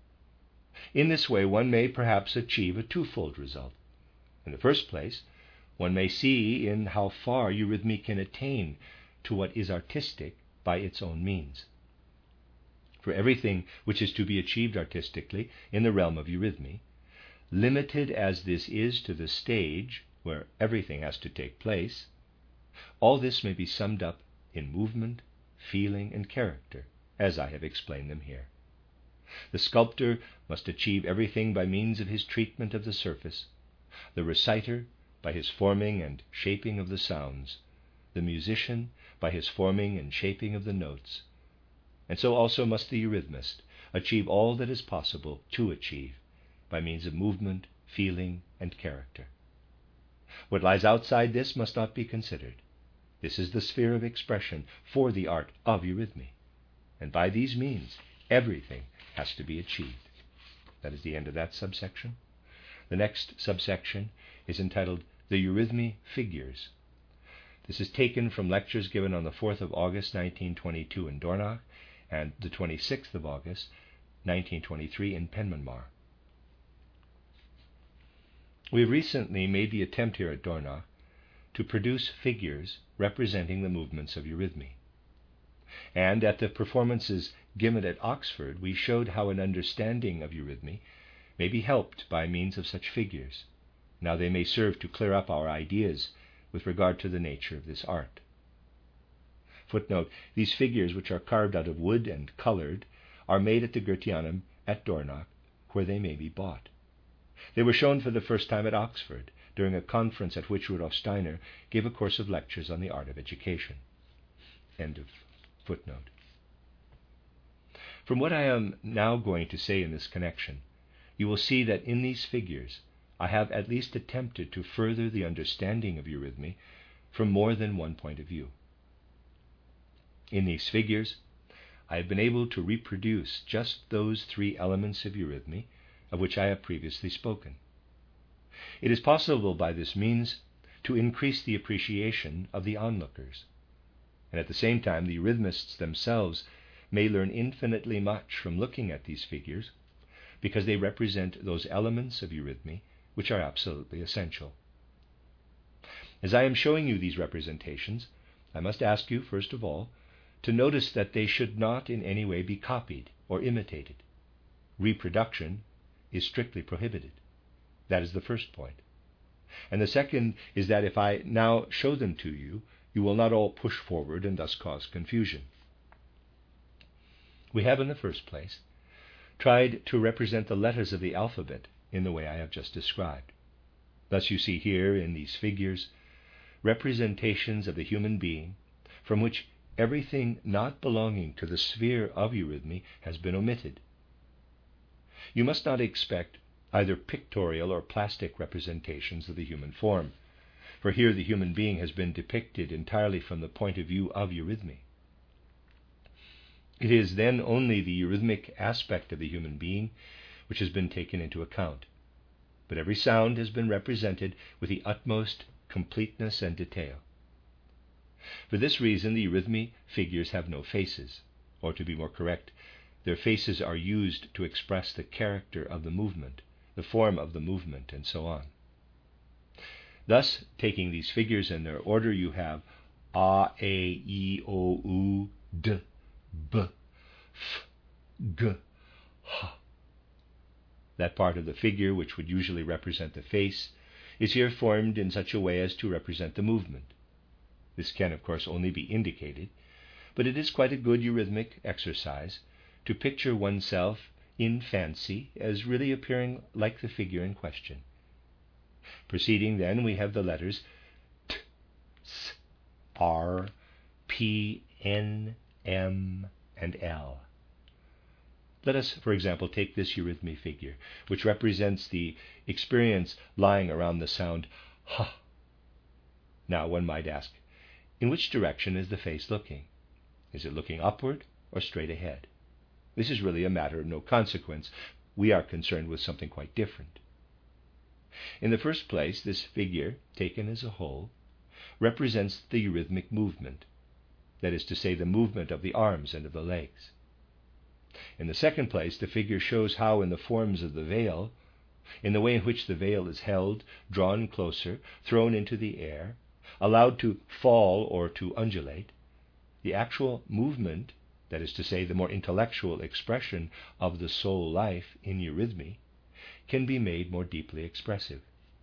In this way one may perhaps achieve a twofold result. In the first place, one may see in how far eurythmy can attain to what is artistic by its own means. For everything which is to be achieved artistically in the realm of eurythmy, limited as this is to the stage where everything has to take place, all this may be summed up in movement, feeling, and character, as I have explained them here. The sculptor must achieve everything by means of his treatment of the surface, the reciter by his forming and shaping of the sounds, the musician by his forming and shaping of the notes, and so also must the eurythmist achieve all that is possible to achieve by means of movement, feeling, and character. What lies outside this must not be considered. This is the sphere of expression for the art of eurythmy, and by these means everything has to be achieved. That is the end of that subsection. The next subsection is entitled The Eurythmy Figures. This is taken from lectures given on the fourth of August, nineteen twenty-two in Dornach, and the twenty-sixth of August, nineteen twenty-three in Penmanmar. We have recently made the attempt here at Dornach to produce figures representing the movements of eurythmy. And at the performances given at Oxford, we showed how an understanding of eurythmy may be helped by means of such figures. Now they may serve to clear up our ideas with regard to the nature of this art. Footnote, these figures, which are carved out of wood and colored, are made at the Goetheanum at Dornach, where they may be bought. They were shown for the first time at Oxford, during a conference at which Rudolf Steiner gave a course of lectures on the art of education. End of footnote. From what I am now going to say in this connection, you will see that in these figures I have at least attempted to further the understanding of eurythmy from more than one point of view. In these figures, I have been able to reproduce just those three elements of eurythmy of which I have previously spoken. It is possible by this means to increase the appreciation of the onlookers, and at the same time the eurythmists themselves may learn infinitely much from looking at these figures, because they represent those elements of eurythmy which are absolutely essential. As I am showing you these representations, I must ask you, first of all, to notice that they should not in any way be copied or imitated. Reproduction is strictly prohibited. That is the first point. And the second is that if I now show them to you, you will not all push forward and thus cause confusion. We have, in the first place, tried to represent the letters of the alphabet in the way I have just described. Thus you see here in these figures representations of the human being from which everything not belonging to the sphere of eurythmy has been omitted. You must not expect either pictorial or plastic representations of the human form, for here the human being has been depicted entirely from the point of view of eurythmy. It is then only the eurythmic aspect of the human being which has been taken into account, but every sound has been represented with the utmost completeness and detail. For this reason, the eurythmy figures have no faces, or to be more correct, their faces are used to express the character of the movement, the form of the movement, and so on. Thus, taking these figures in their order, you have A, A, E, O, U, D, B, F, G, H. That part of the figure which would usually represent the face is here formed in such a way as to represent the movement. This can, of course, only be indicated, but it is quite a good eurythmic exercise to picture oneself in fancy as really appearing like the figure in question. Proceeding then, we have the letters T, S, R, P, N, M, and L. Let us, for example, take this eurythmy figure, which represents the experience lying around the sound H. Now, one might ask, in which direction is the face looking? Is it looking upward or straight ahead? This is really a matter of no consequence. We are concerned with something quite different. In the first place, this figure, taken as a whole, represents the eurythmic movement, that is to say, the movement of the arms and of the legs. In the second place, the figure shows how in the forms of the veil, in the way in which the veil is held, drawn closer, thrown into the air, allowed to fall or to undulate, the actual movement, that is to say, the more intellectual expression of the soul life in eurythmy, can be made more deeply expressive.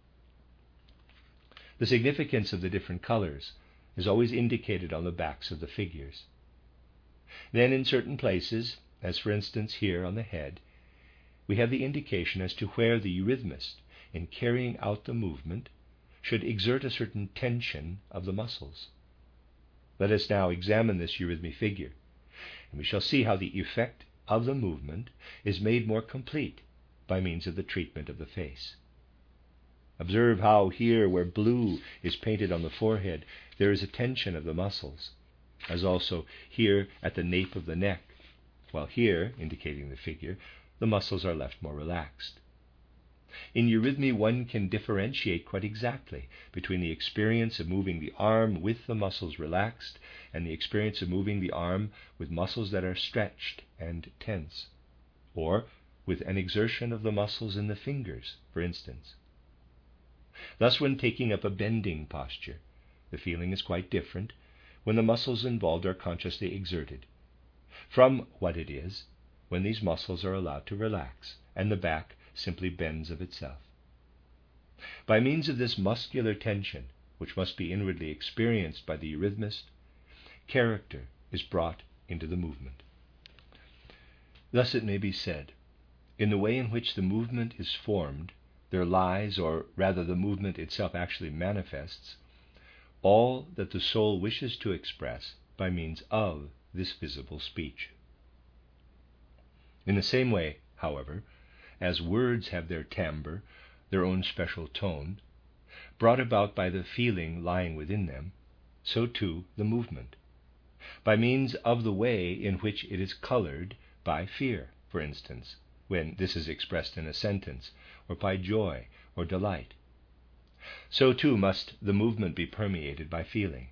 The significance of the different colors is always indicated on the backs of the figures. Then in certain places, as for instance here on the head, we have the indication as to where the eurythmist, in carrying out the movement, should exert a certain tension of the muscles. Let us now examine this eurythmy figure, and we shall see how the effect of the movement is made more complete by means of the treatment of the face. Observe how here, where blue is painted on the forehead, there is a tension of the muscles, as also here at the nape of the neck, while here, indicating the figure, the muscles are left more relaxed. In eurythmy, one can differentiate quite exactly between the experience of moving the arm with the muscles relaxed and the experience of moving the arm with muscles that are stretched and tense, or with an exertion of the muscles in the fingers, for instance. Thus, when taking up a bending posture, the feeling is quite different when the muscles involved are consciously exerted from what it is when these muscles are allowed to relax and the back simply bends of itself. By means of this muscular tension, which must be inwardly experienced by the eurythmist, character is brought into the movement. Thus it may be said, in the way in which the movement is formed, there lies, or rather the movement itself actually manifests, all that the soul wishes to express by means of this visible speech. In the same way, however, as words have their timbre, their own special tone, brought about by the feeling lying within them, so too the movement, by means of the way in which it is colored by fear, for instance, when this is expressed in a sentence, or by joy or delight. So too must the movement be permeated by feeling.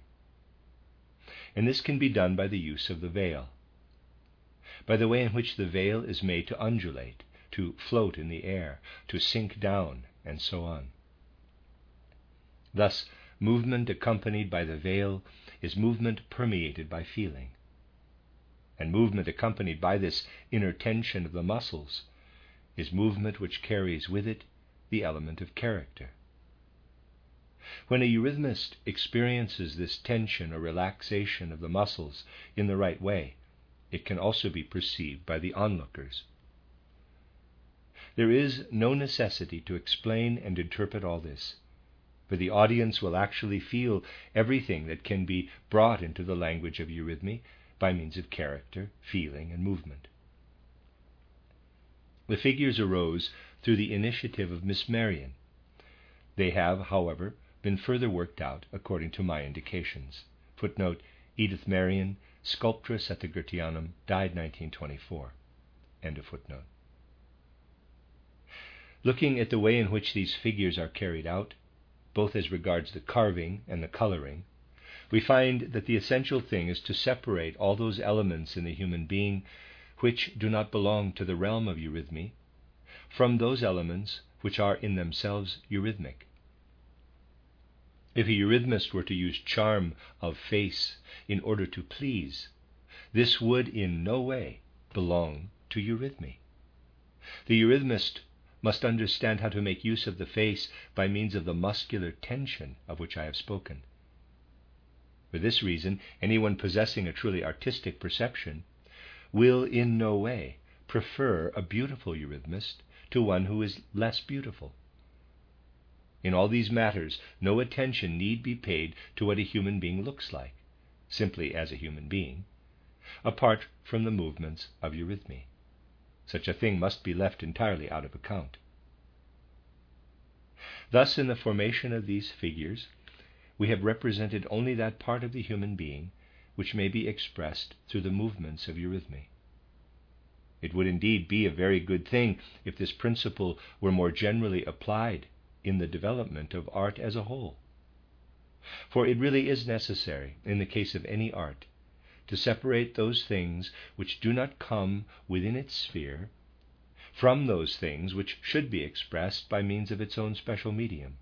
And this can be done by the use of the veil, by the way in which the veil is made to undulate, to float in the air, to sink down, and so on. Thus, movement accompanied by the veil is movement permeated by feeling, and movement accompanied by this inner tension of the muscles is movement which carries with it the element of character. When a eurythmist experiences this tension or relaxation of the muscles in the right way, it can also be perceived by the onlookers. There is no necessity to explain and interpret all this, for the audience will actually feel everything that can be brought into the language of eurythmy by means of character, feeling, and movement. The figures arose through the initiative of Miss Marion. They have, however, been further worked out according to my indications. Footnote, Edith Marion, sculptress at the Goetheanum, died nineteen twenty-four. End of footnote. Looking at the way in which these figures are carried out, both as regards the carving and the coloring, we find that the essential thing is to separate all those elements in the human being which do not belong to the realm of eurythmy from those elements which are in themselves eurythmic. If a eurythmist were to use charm of face in order to please, this would in no way belong to eurythmy. The eurythmist must understand how to make use of the face by means of the muscular tension of which I have spoken. For this reason, anyone possessing a truly artistic perception will in no way prefer a beautiful eurythmist to one who is less beautiful. In all these matters, no attention need be paid to what a human being looks like, simply as a human being, apart from the movements of eurythmy. Such a thing must be left entirely out of account. Thus, in the formation of these figures, we have represented only that part of the human being which may be expressed through the movements of eurythmy. It would indeed be a very good thing if this principle were more generally applied in the development of art as a whole. For it really is necessary, in the case of any art, to separate those things which do not come within its sphere from those things which should be expressed by means of its own special medium.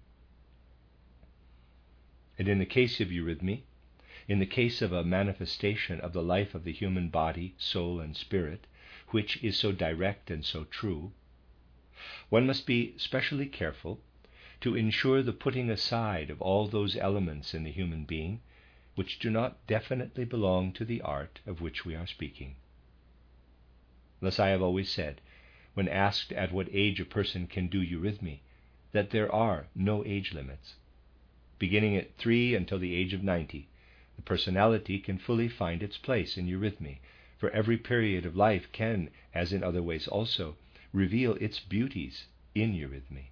And in the case of eurythmy, in the case of a manifestation of the life of the human body, soul, and spirit, which is so direct and so true, one must be specially careful to ensure the putting aside of all those elements in the human being which do not definitely belong to the art of which we are speaking. Thus I have always said, when asked at what age a person can do eurythmy, that there are no age limits. Beginning at three until the age of ninety, the personality can fully find its place in eurythmy, for every period of life can, as in other ways also, reveal its beauties in eurythmy.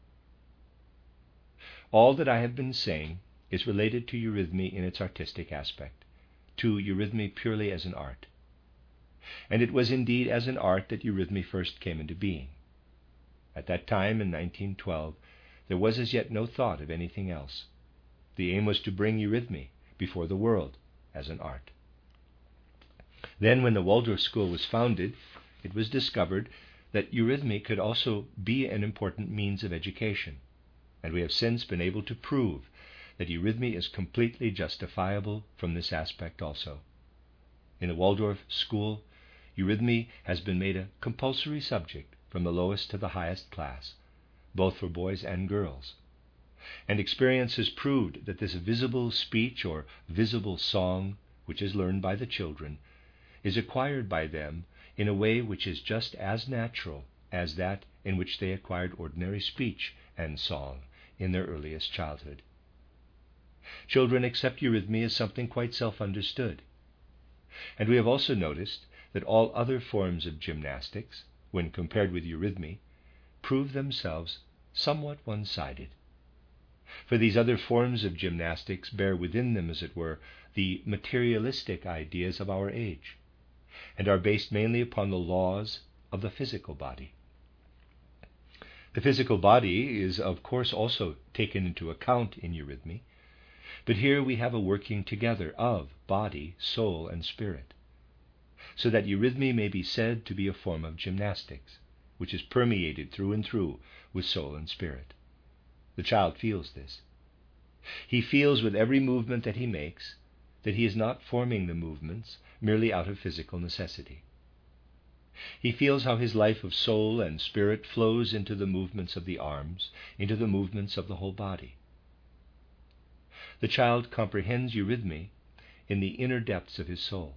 All that I have been saying is related to eurythmy in its artistic aspect, to eurythmy purely as an art. And it was indeed as an art that eurythmy first came into being. At that time, in nineteen twelve, there was as yet no thought of anything else. The aim was to bring eurythmy before the world as an art. Then, when the Waldorf School was founded, it was discovered that eurythmy could also be an important means of education, and we have since been able to prove that eurythmy is completely justifiable from this aspect also. In the Waldorf School, eurythmy has been made a compulsory subject from the lowest to the highest class, both for boys and girls. And experience has proved that this visible speech or visible song, which is learned by the children, is acquired by them in a way which is just as natural as that in which they acquired ordinary speech and song in their earliest childhood. Children accept eurythmy as something quite self-understood. And we have also noticed that all other forms of gymnastics, when compared with eurythmy, prove themselves somewhat one-sided. For these other forms of gymnastics bear within them, as it were, the materialistic ideas of our age, and are based mainly upon the laws of the physical body. The physical body is, of course, also taken into account in eurythmy, but here we have a working together of body, soul, and spirit, so that eurythmy may be said to be a form of gymnastics, which is permeated through and through with soul and spirit. The child feels this. He feels with every movement that he makes that he is not forming the movements merely out of physical necessity. He feels how his life of soul and spirit flows into the movements of the arms, into the movements of the whole body. The child comprehends eurythmy in the inner depths of his soul.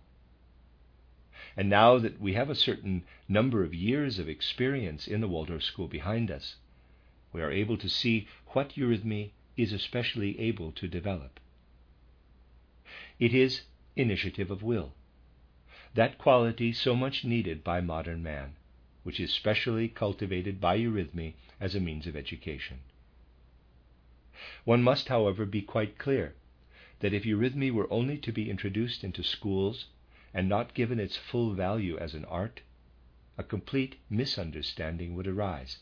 And now that we have a certain number of years of experience in the Waldorf School behind us, we are able to see what eurythmy is especially able to develop. It is initiative of will, that quality so much needed by modern man, which is specially cultivated by eurythmy as a means of education. One must, however, be quite clear that if eurythmy were only to be introduced into schools and not given its full value as an art, a complete misunderstanding would arise.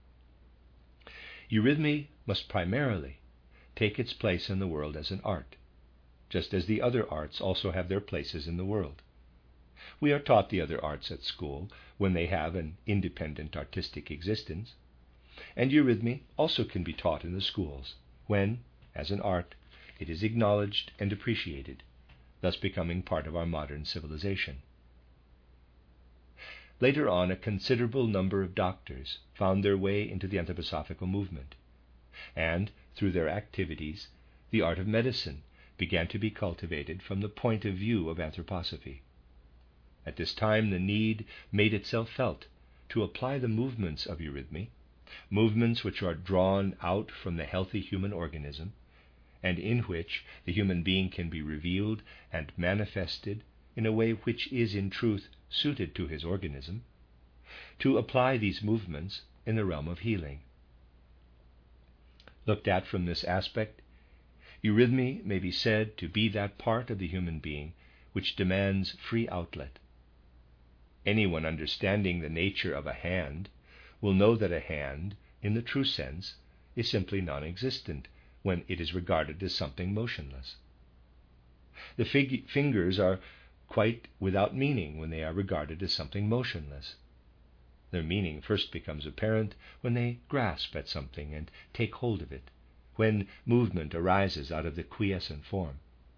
Eurythmy must primarily take its place in the world as an art, just as the other arts also have their places in the world. We are taught the other arts at school when they have an independent artistic existence, and eurythmy also can be taught in the schools when, as an art, it is acknowledged and appreciated, thus becoming part of our modern civilization. Later on, a considerable number of doctors found their way into the anthroposophical movement, and, through their activities, the art of medicine began to be cultivated from the point of view of anthroposophy. At this time, the need made itself felt to apply the movements of eurythmy, movements which are drawn out from the healthy human organism, and in which the human being can be revealed and manifested in a way which is in truth suited to his organism, to apply these movements in the realm of healing. Looked at from this aspect, eurythmy may be said to be that part of the human being which demands free outlet. Anyone understanding the nature of a hand will know that a hand, in the true sense, is simply non-existent when it is regarded as something motionless. The fig- fingers are quite without meaning when they are regarded as something motionless. Their meaning first becomes apparent when they grasp at something and take hold of it, when movement arises out of the quiescent form.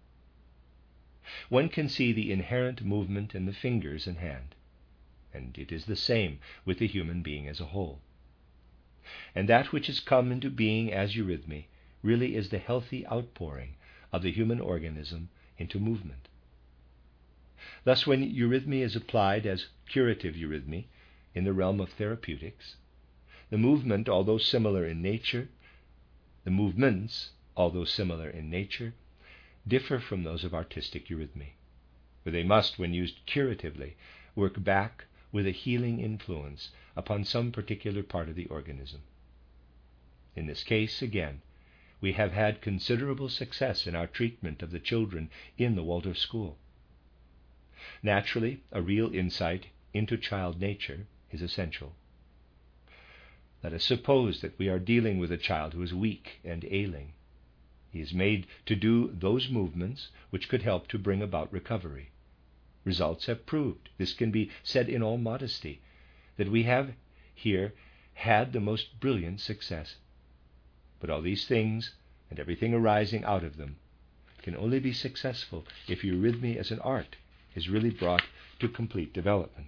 One can see the inherent movement in the fingers and hand, and it is the same with the human being as a whole. And that which has come into being as eurythmy really is the healthy outpouring of the human organism into movement. Thus, when eurythmy is applied as curative eurythmy in the realm of therapeutics, the movement, although similar in nature, the movements, although similar in nature, differ from those of artistic eurythmy, for they must, when used curatively, work back with a healing influence upon some particular part of the organism. In this case, again, we have had considerable success in our treatment of the children in the Waldorf School. Naturally, a real insight into child nature is essential. Let us suppose that we are dealing with a child who is weak and ailing. He is made to do those movements which could help to bring about recovery. Results have proved, this can be said in all modesty, that we have here had the most brilliant success. But all these things, and everything arising out of them, can only be successful if eurythmy as an art is really brought to complete development.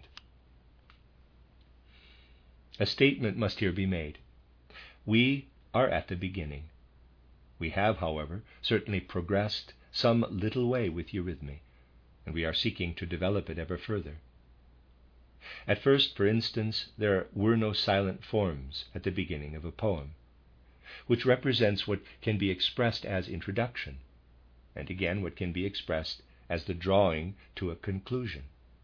A statement must here be made. We are at the beginning. We have, however, certainly progressed some little way with eurythmy, and we are seeking to develop it ever further. At first, for instance, there were no silent forms at the beginning of a poem, which represents what can be expressed as introduction, and again what can be expressed as the drawing to a conclusion.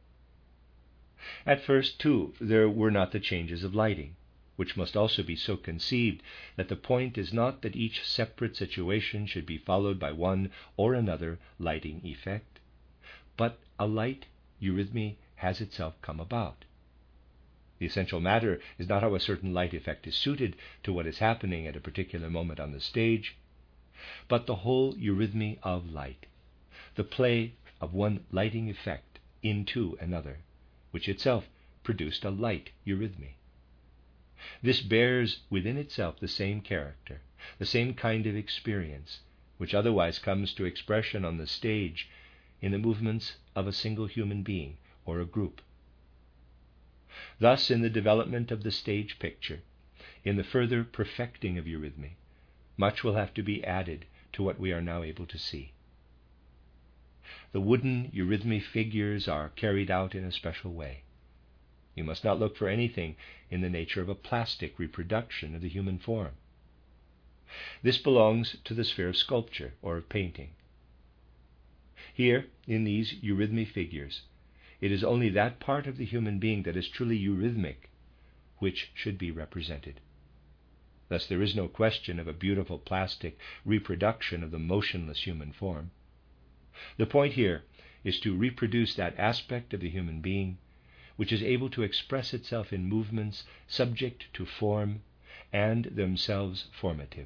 At first, too, there were not the changes of lighting, which must also be so conceived that the point is not that each separate situation should be followed by one or another lighting effect, but a light eurythmy has itself come about. The essential matter is not how a certain light effect is suited to what is happening at a particular moment on the stage, but the whole eurythmy of light, the play of one lighting effect into another, which itself produced a light eurythmy. This bears within itself the same character, the same kind of experience, which otherwise comes to expression on the stage in the movements of a single human being or a group. Thus, in the development of the stage picture, in the further perfecting of eurythmy, much will have to be added to what we are now able to see. The wooden eurythmy figures are carried out in a special way. You must not look for anything in the nature of a plastic reproduction of the human form. This belongs to the sphere of sculpture or of painting. Here, in these eurythmy figures, it is only that part of the human being that is truly eurythmic which should be represented. Thus there is no question of a beautiful plastic reproduction of the motionless human form. The point here is to reproduce that aspect of the human being which is able to express itself in movements subject to form and themselves formative.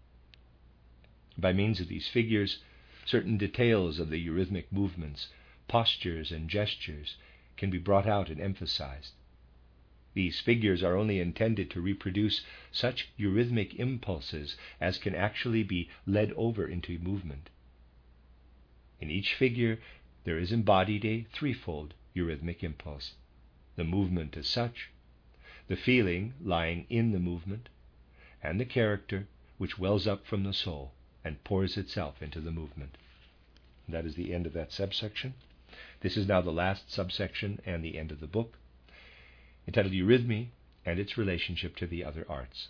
By means of these figures, certain details of the eurythmic movements, postures and gestures can be brought out and emphasized. These figures are only intended to reproduce such eurythmic impulses as can actually be led over into movement. In each figure there is embodied a threefold eurythmic impulse: the movement as such, the feeling lying in the movement, and the character which wells up from the soul and pours itself into the movement. That is the end of that subsection. This is now the last subsection and the end of the book, entitled Eurythmy and its Relationship to the Other Arts.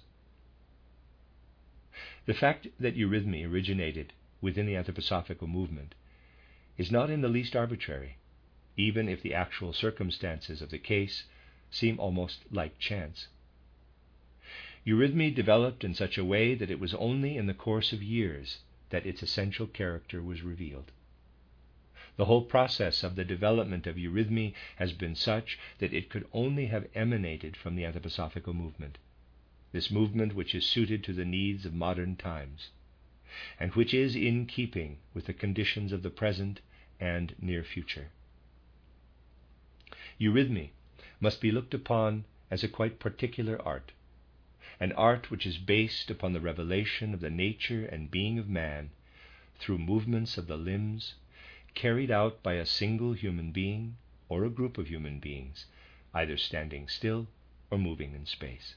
The fact that eurythmy originated within the anthroposophical movement is not in the least arbitrary, even if the actual circumstances of the case seem almost like chance. Eurythmy developed in such a way that it was only in the course of years that its essential character was revealed. The whole process of the development of eurythmy has been such that it could only have emanated from the anthroposophical movement, this movement which is suited to the needs of modern times, and which is in keeping with the conditions of the present and near future. Eurythmy must be looked upon as a quite particular art, an art which is based upon the revelation of the nature and being of man through movements of the limbs carried out by a single human being or a group of human beings, either standing still or moving in space.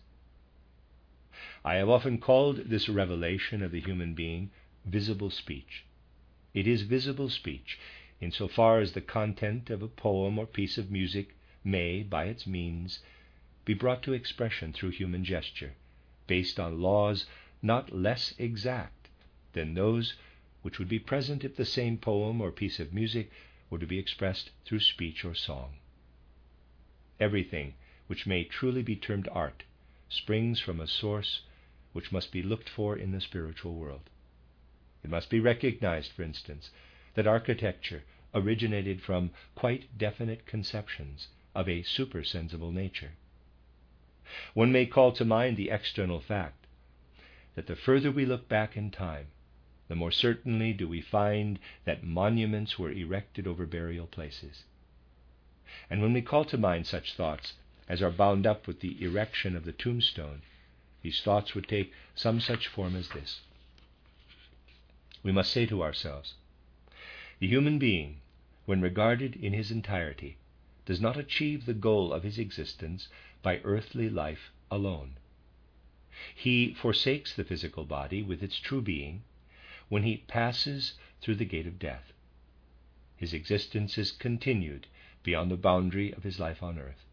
I have often called this revelation of the human being visible speech. It is visible speech insofar as the content of a poem or piece of music may, by its means, be brought to expression through human gesture, based on laws not less exact than those which would be present if the same poem or piece of music were to be expressed through speech or song. Everything which may truly be termed art springs from a source which must be looked for in the spiritual world. It must be recognized, for instance, that architecture originated from quite definite conceptions of a supersensible nature. One may call to mind the external fact that the further we look back in time, the more certainly do we find that monuments were erected over burial places. And when we call to mind such thoughts as are bound up with the erection of the tombstone, these thoughts would take some such form as this. We must say to ourselves, the human being, when regarded in his entirety, does not achieve the goal of his existence by earthly life alone. He forsakes the physical body with its true being when he passes through the gate of death. His existence is continued beyond the boundary of his life on earth.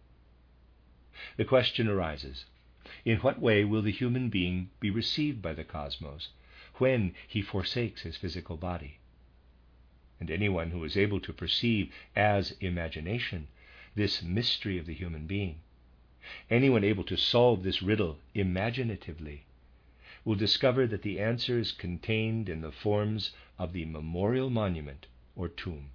The question arises, in what way will the human being be received by the cosmos when he forsakes his physical body? And anyone who is able to perceive as imagination this mystery of the human being, anyone able to solve this riddle imaginatively, will discover that the answer is contained in the forms of the memorial monument or tomb.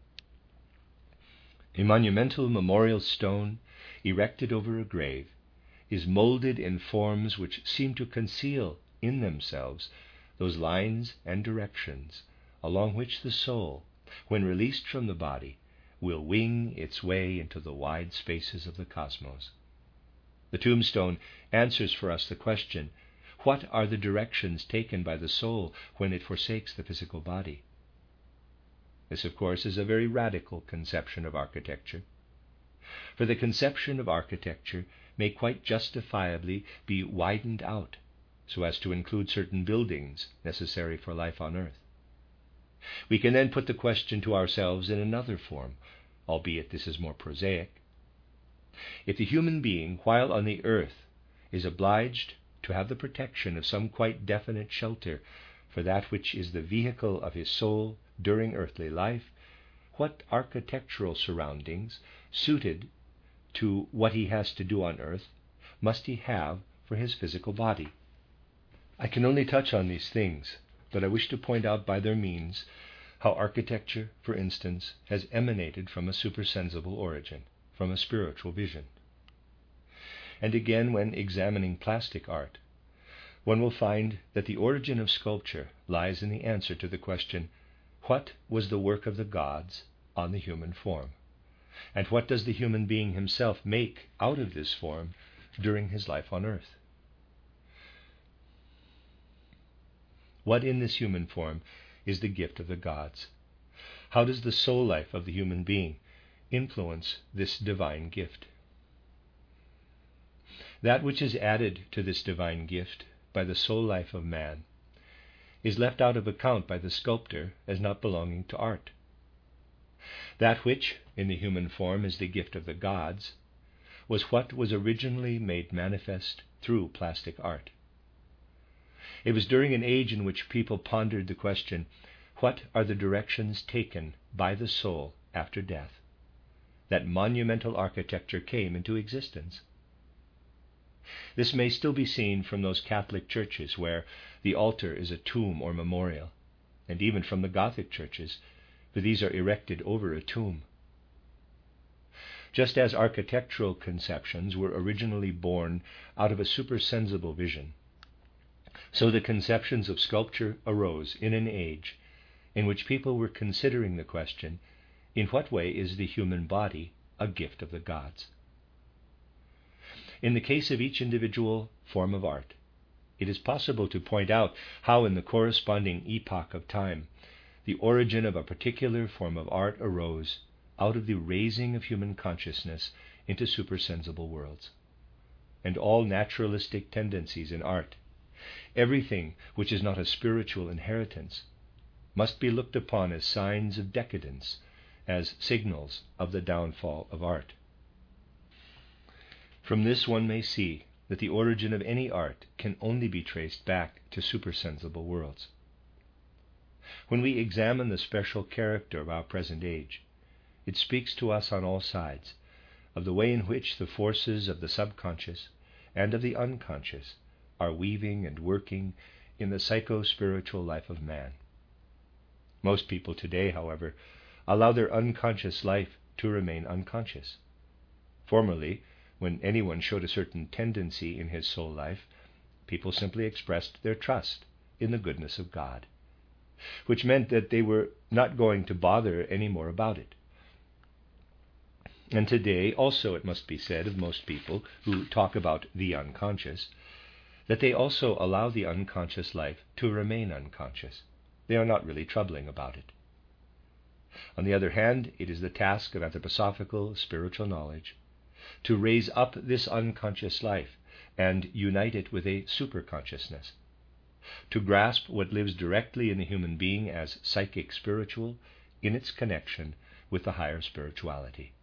A monumental memorial stone erected over a grave is molded in forms which seem to conceal in themselves those lines and directions along which the soul, when released from the body, will wing its way into the wide spaces of the cosmos. The tombstone answers for us the question, what are the directions taken by the soul when it forsakes the physical body? This, of course, is a very radical conception of architecture. For the conception of architecture may quite justifiably be widened out so as to include certain buildings necessary for life on earth. We can then put the question to ourselves in another form, albeit this is more prosaic. If the human being, while on the earth, is obliged to have the protection of some quite definite shelter for that which is the vehicle of his soul during earthly life, what architectural surroundings, suited to what he has to do on earth, must he have for his physical body? I can only touch on these things, but I wish to point out by their means how architecture, for instance, has emanated from a supersensible origin, from a spiritual vision. And again, when examining plastic art, one will find that the origin of sculpture lies in the answer to the question, what was the work of the gods on the human form? And what does the human being himself make out of this form during his life on earth? What in this human form is the gift of the gods? How does the soul life of the human being influence this divine gift? That which is added to this divine gift by the soul life of man is left out of account by the sculptor as not belonging to art. That which, in the human form, is the gift of the gods was what was originally made manifest through plastic art. It was during an age in which people pondered the question, what are the directions taken by the soul after death, that monumental architecture came into existence. This may still be seen from those Catholic churches where the altar is a tomb or memorial, and even from the Gothic churches, for these are erected over a tomb. Just as architectural conceptions were originally born out of a supersensible vision, so the conceptions of sculpture arose in an age in which people were considering the question, in what way is the human body a gift of the gods? In the case of each individual form of art, it is possible to point out how in the corresponding epoch of time the origin of a particular form of art arose out of the raising of human consciousness into supersensible worlds. And all naturalistic tendencies in art, everything which is not a spiritual inheritance, must be looked upon as signs of decadence, as signals of the downfall of art. From this one may see that the origin of any art can only be traced back to supersensible worlds. When we examine the special character of our present age, it speaks to us on all sides of the way in which the forces of the subconscious and of the unconscious are weaving and working in the psycho-spiritual life of man. Most people today, however, allow their unconscious life to remain unconscious. Formerly, when anyone showed a certain tendency in his soul life, people simply expressed their trust in the goodness of God, which meant that they were not going to bother any more about it. And today, also, it must be said of most people who talk about the unconscious, that they also allow the unconscious life to remain unconscious. They are not really troubling about it. On the other hand, it is the task of anthroposophical spiritual knowledge to raise up this unconscious life and unite it with a superconsciousness, to grasp what lives directly in the human being as psychic spiritual in its connection with the higher spirituality.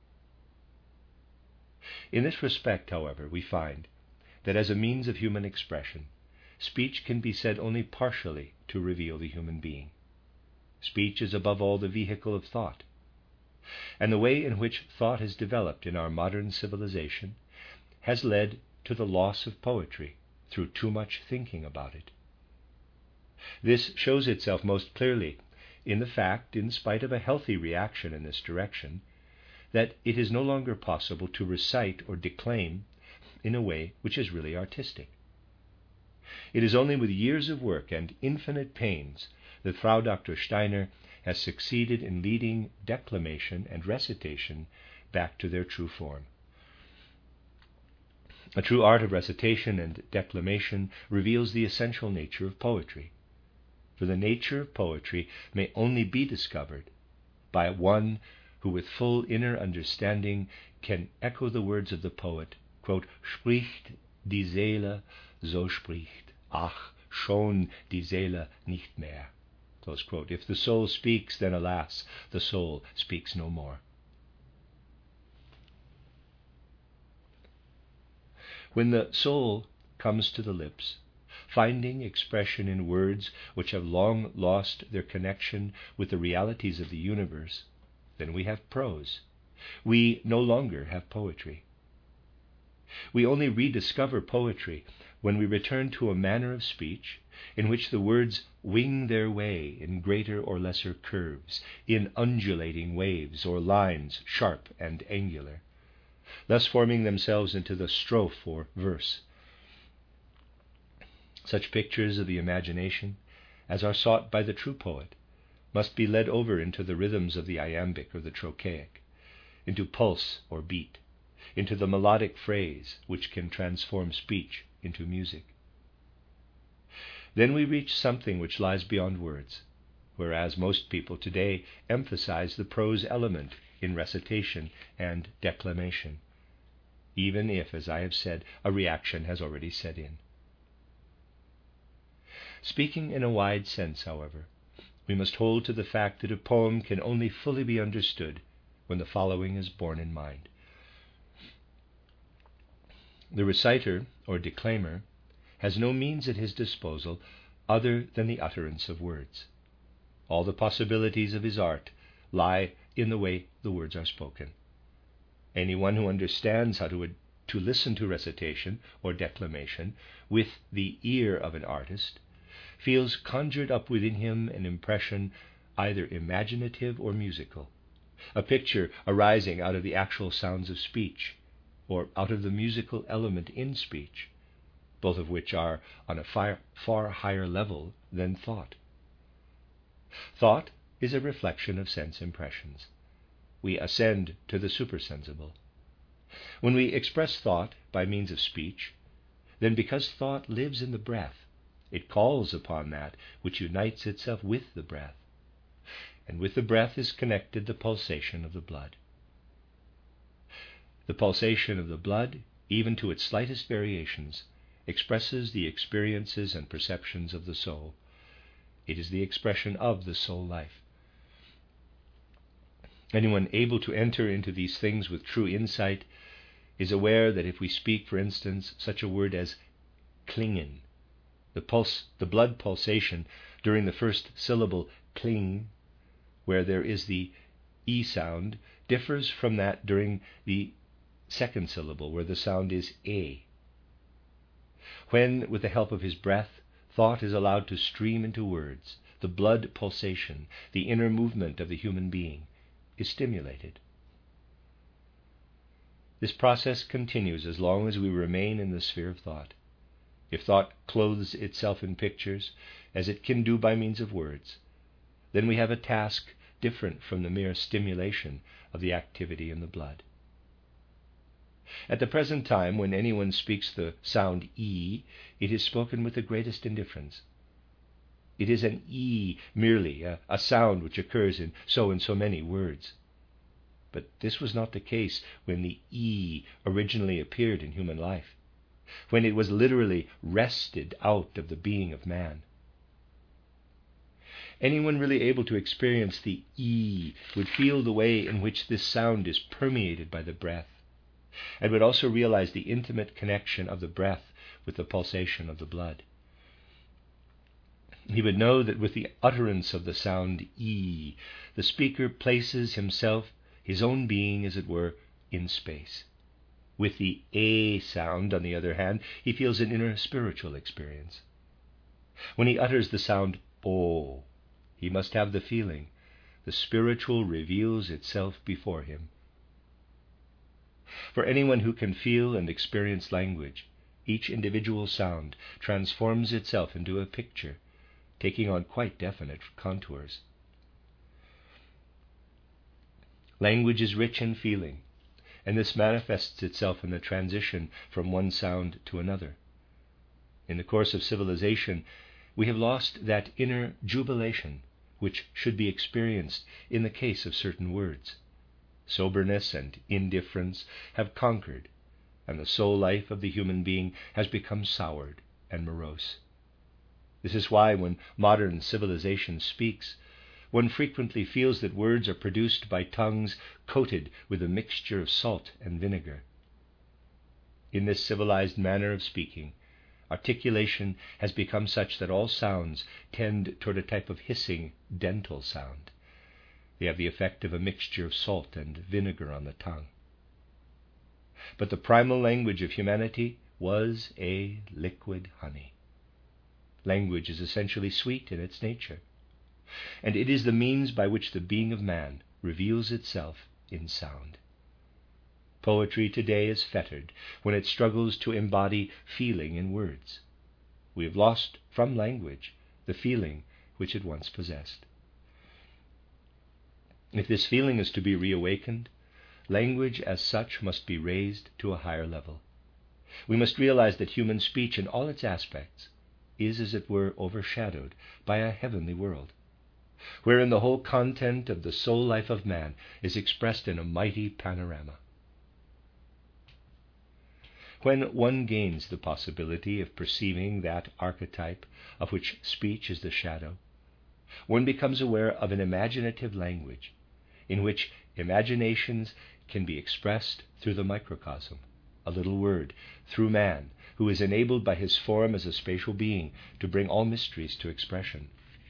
In this respect, however, we find that as a means of human expression, speech can be said only partially to reveal the human being. Speech is above all the vehicle of thought, and the way in which thought has developed in our modern civilization has led to the loss of poetry through too much thinking about it. This shows itself most clearly in the fact, in spite of a healthy reaction in this direction, that it is no longer possible to recite or declaim in a way which is really artistic. It is only with years of work and infinite pains that Frau Doctor Steiner has succeeded in leading declamation and recitation back to their true form. A true art of recitation and declamation reveals the essential nature of poetry, for the nature of poetry may only be discovered by one who with full inner understanding can echo the words of the poet, quote, "Spricht die Seele, so spricht, ach, schon die Seele nicht mehr." Close quote. If the soul speaks, then alas, the soul speaks no more. When the soul comes to the lips, finding expression in words which have long lost their connection with the realities of the universe, then we have prose. We no longer have poetry. We only rediscover poetry when we return to a manner of speech in which the words wing their way in greater or lesser curves, in undulating waves or lines sharp and angular, thus forming themselves into the strophe or verse. Such pictures of the imagination as are sought by the true poet must be led over into the rhythms of the iambic or the trochaic, into pulse or beat, into the melodic phrase which can transform speech into music. Then we reach something which lies beyond words, whereas most people today emphasize the prose element in recitation and declamation, even if, as I have said, a reaction has already set in. Speaking in a wide sense, however, we must hold to the fact that a poem can only fully be understood when the following is borne in mind. The reciter or declaimer has no means at his disposal other than the utterance of words. All the possibilities of his art lie in the way the words are spoken. Anyone who understands how to, to listen to recitation or declamation with the ear of an artist feels conjured up within him an impression either imaginative or musical, a picture arising out of the actual sounds of speech or out of the musical element in speech, both of which are on a far, far higher level than thought. Thought is a reflection of sense impressions. We ascend to the supersensible. When we express thought by means of speech, then because thought lives in the breath, it calls upon that which unites itself with the breath, and with the breath is connected the pulsation of the blood. The pulsation of the blood, even to its slightest variations, expresses the experiences and perceptions of the soul. It is the expression of the soul life. Anyone able to enter into these things with true insight is aware that if we speak, for instance, such a word as klingen, the pulse, the blood pulsation during the first syllable kling, where there is the e sound, differs from that during the second syllable, where the sound is a. When, with the help of his breath, thought is allowed to stream into words, the blood pulsation, the inner movement of the human being, is stimulated. This process continues as long as we remain in the sphere of thought. If thought clothes itself in pictures, as it can do by means of words, then we have a task different from the mere stimulation of the activity in the blood. At the present time, when anyone speaks the sound E, it is spoken with the greatest indifference. It is an E merely, a, a sound which occurs in so and so many words. But this was not the case when the E originally appeared in human life, when it was literally wrested out of the being of man. Anyone really able to experience the E would feel the way in which this sound is permeated by the breath, and would also realize the intimate connection of the breath with the pulsation of the blood. He would know that with the utterance of the sound E, the speaker places himself, his own being, as it were, in space. With the A sound, on the other hand, he feels an inner spiritual experience. When he utters the sound O, he must have the feeling the spiritual reveals itself before him. For anyone who can feel and experience language, each individual sound transforms itself into a picture, taking on quite definite contours. Language is rich in feeling, and this manifests itself in the transition from one sound to another. In the course of civilization, we have lost that inner jubilation which should be experienced in the case of certain words. Soberness and indifference have conquered, and the soul life of the human being has become soured and morose. This is why when modern civilization speaks, one frequently feels that words are produced by tongues coated with a mixture of salt and vinegar. In this civilized manner of speaking, articulation has become such that all sounds tend toward a type of hissing dental sound. They have the effect of a mixture of salt and vinegar on the tongue. But the primal language of humanity was a liquid honey. Language is essentially sweet in its nature, and it is the means by which the being of man reveals itself in sound. Poetry today is fettered when it struggles to embody feeling in words. We have lost from language the feeling which it once possessed. If this feeling is to be reawakened, language as such must be raised to a higher level. We must realize that human speech in all its aspects is, as it were, overshadowed by a heavenly world, wherein the whole content of the soul life of man is expressed in a mighty panorama. When one gains the possibility of perceiving that archetype of which speech is the shadow, one becomes aware of an imaginative language in which imaginations can be expressed through the microcosm, a little word, through man, who is enabled by his form as a spatial being to bring all mysteries to expression.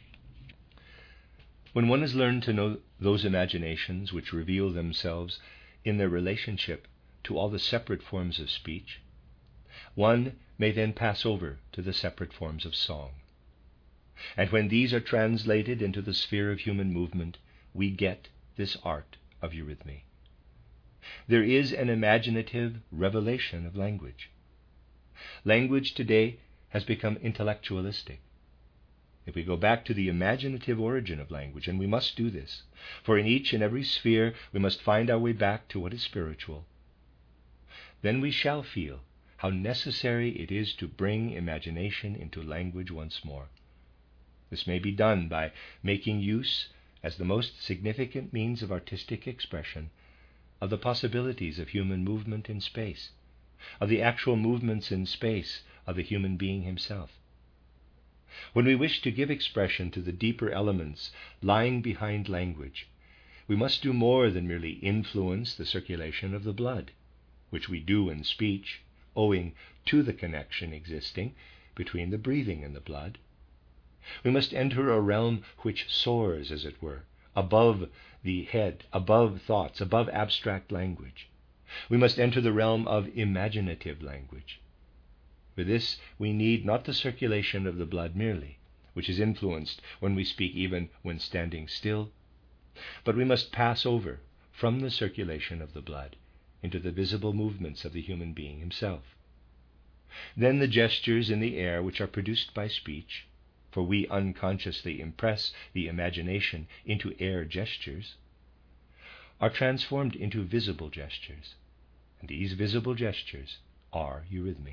When one has learned to know those imaginations which reveal themselves in their relationship to all the separate forms of speech, one may then pass over to the separate forms of song. And when these are translated into the sphere of human movement, we get this art of eurythmy. There is an imaginative revelation of language. Language today has become intellectualistic. If we go back to the imaginative origin of language, and we must do this, for in each and every sphere we must find our way back to what is spiritual, then we shall feel how necessary it is to bring imagination into language once more. This may be done by making use, as the most significant means of artistic expression, of the possibilities of human movement in space, of the actual movements in space of the human being himself. When we wish to give expression to the deeper elements lying behind language, we must do more than merely influence the circulation of the blood, which we do in speech, owing to the connection existing between the breathing and the blood. We must enter a realm which soars, as it were, above the head, above thoughts, above abstract language. We must enter the realm of imaginative language. For this we need not the circulation of the blood merely, which is influenced when we speak even when standing still, but we must pass over from the circulation of the blood into the visible movements of the human being himself. Then the gestures in the air which are produced by speech, for we unconsciously impress the imagination into air gestures, are transformed into visible gestures, and these visible gestures are eurythmy.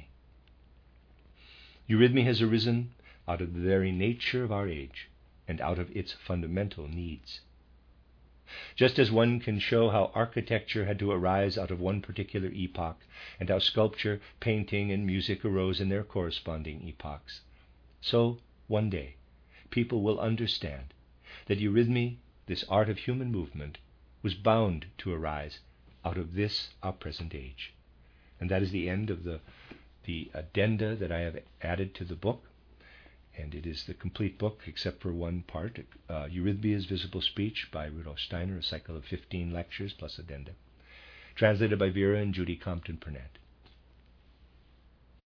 Eurythmy has arisen out of the very nature of our age and out of its fundamental needs. Just as one can show how architecture had to arise out of one particular epoch, and how sculpture, painting, and music arose in their corresponding epochs, so one day people will understand that eurythmy, this art of human movement, was bound to arise out of this our present age. And that is the end of the, the addenda that I have added to the book. And it is the complete book except for one part, uh, Eurythmia's Visible Speech by Rudolf Steiner, a cycle of fifteen lectures plus addenda, translated by Vera and Judy Compton Purnett.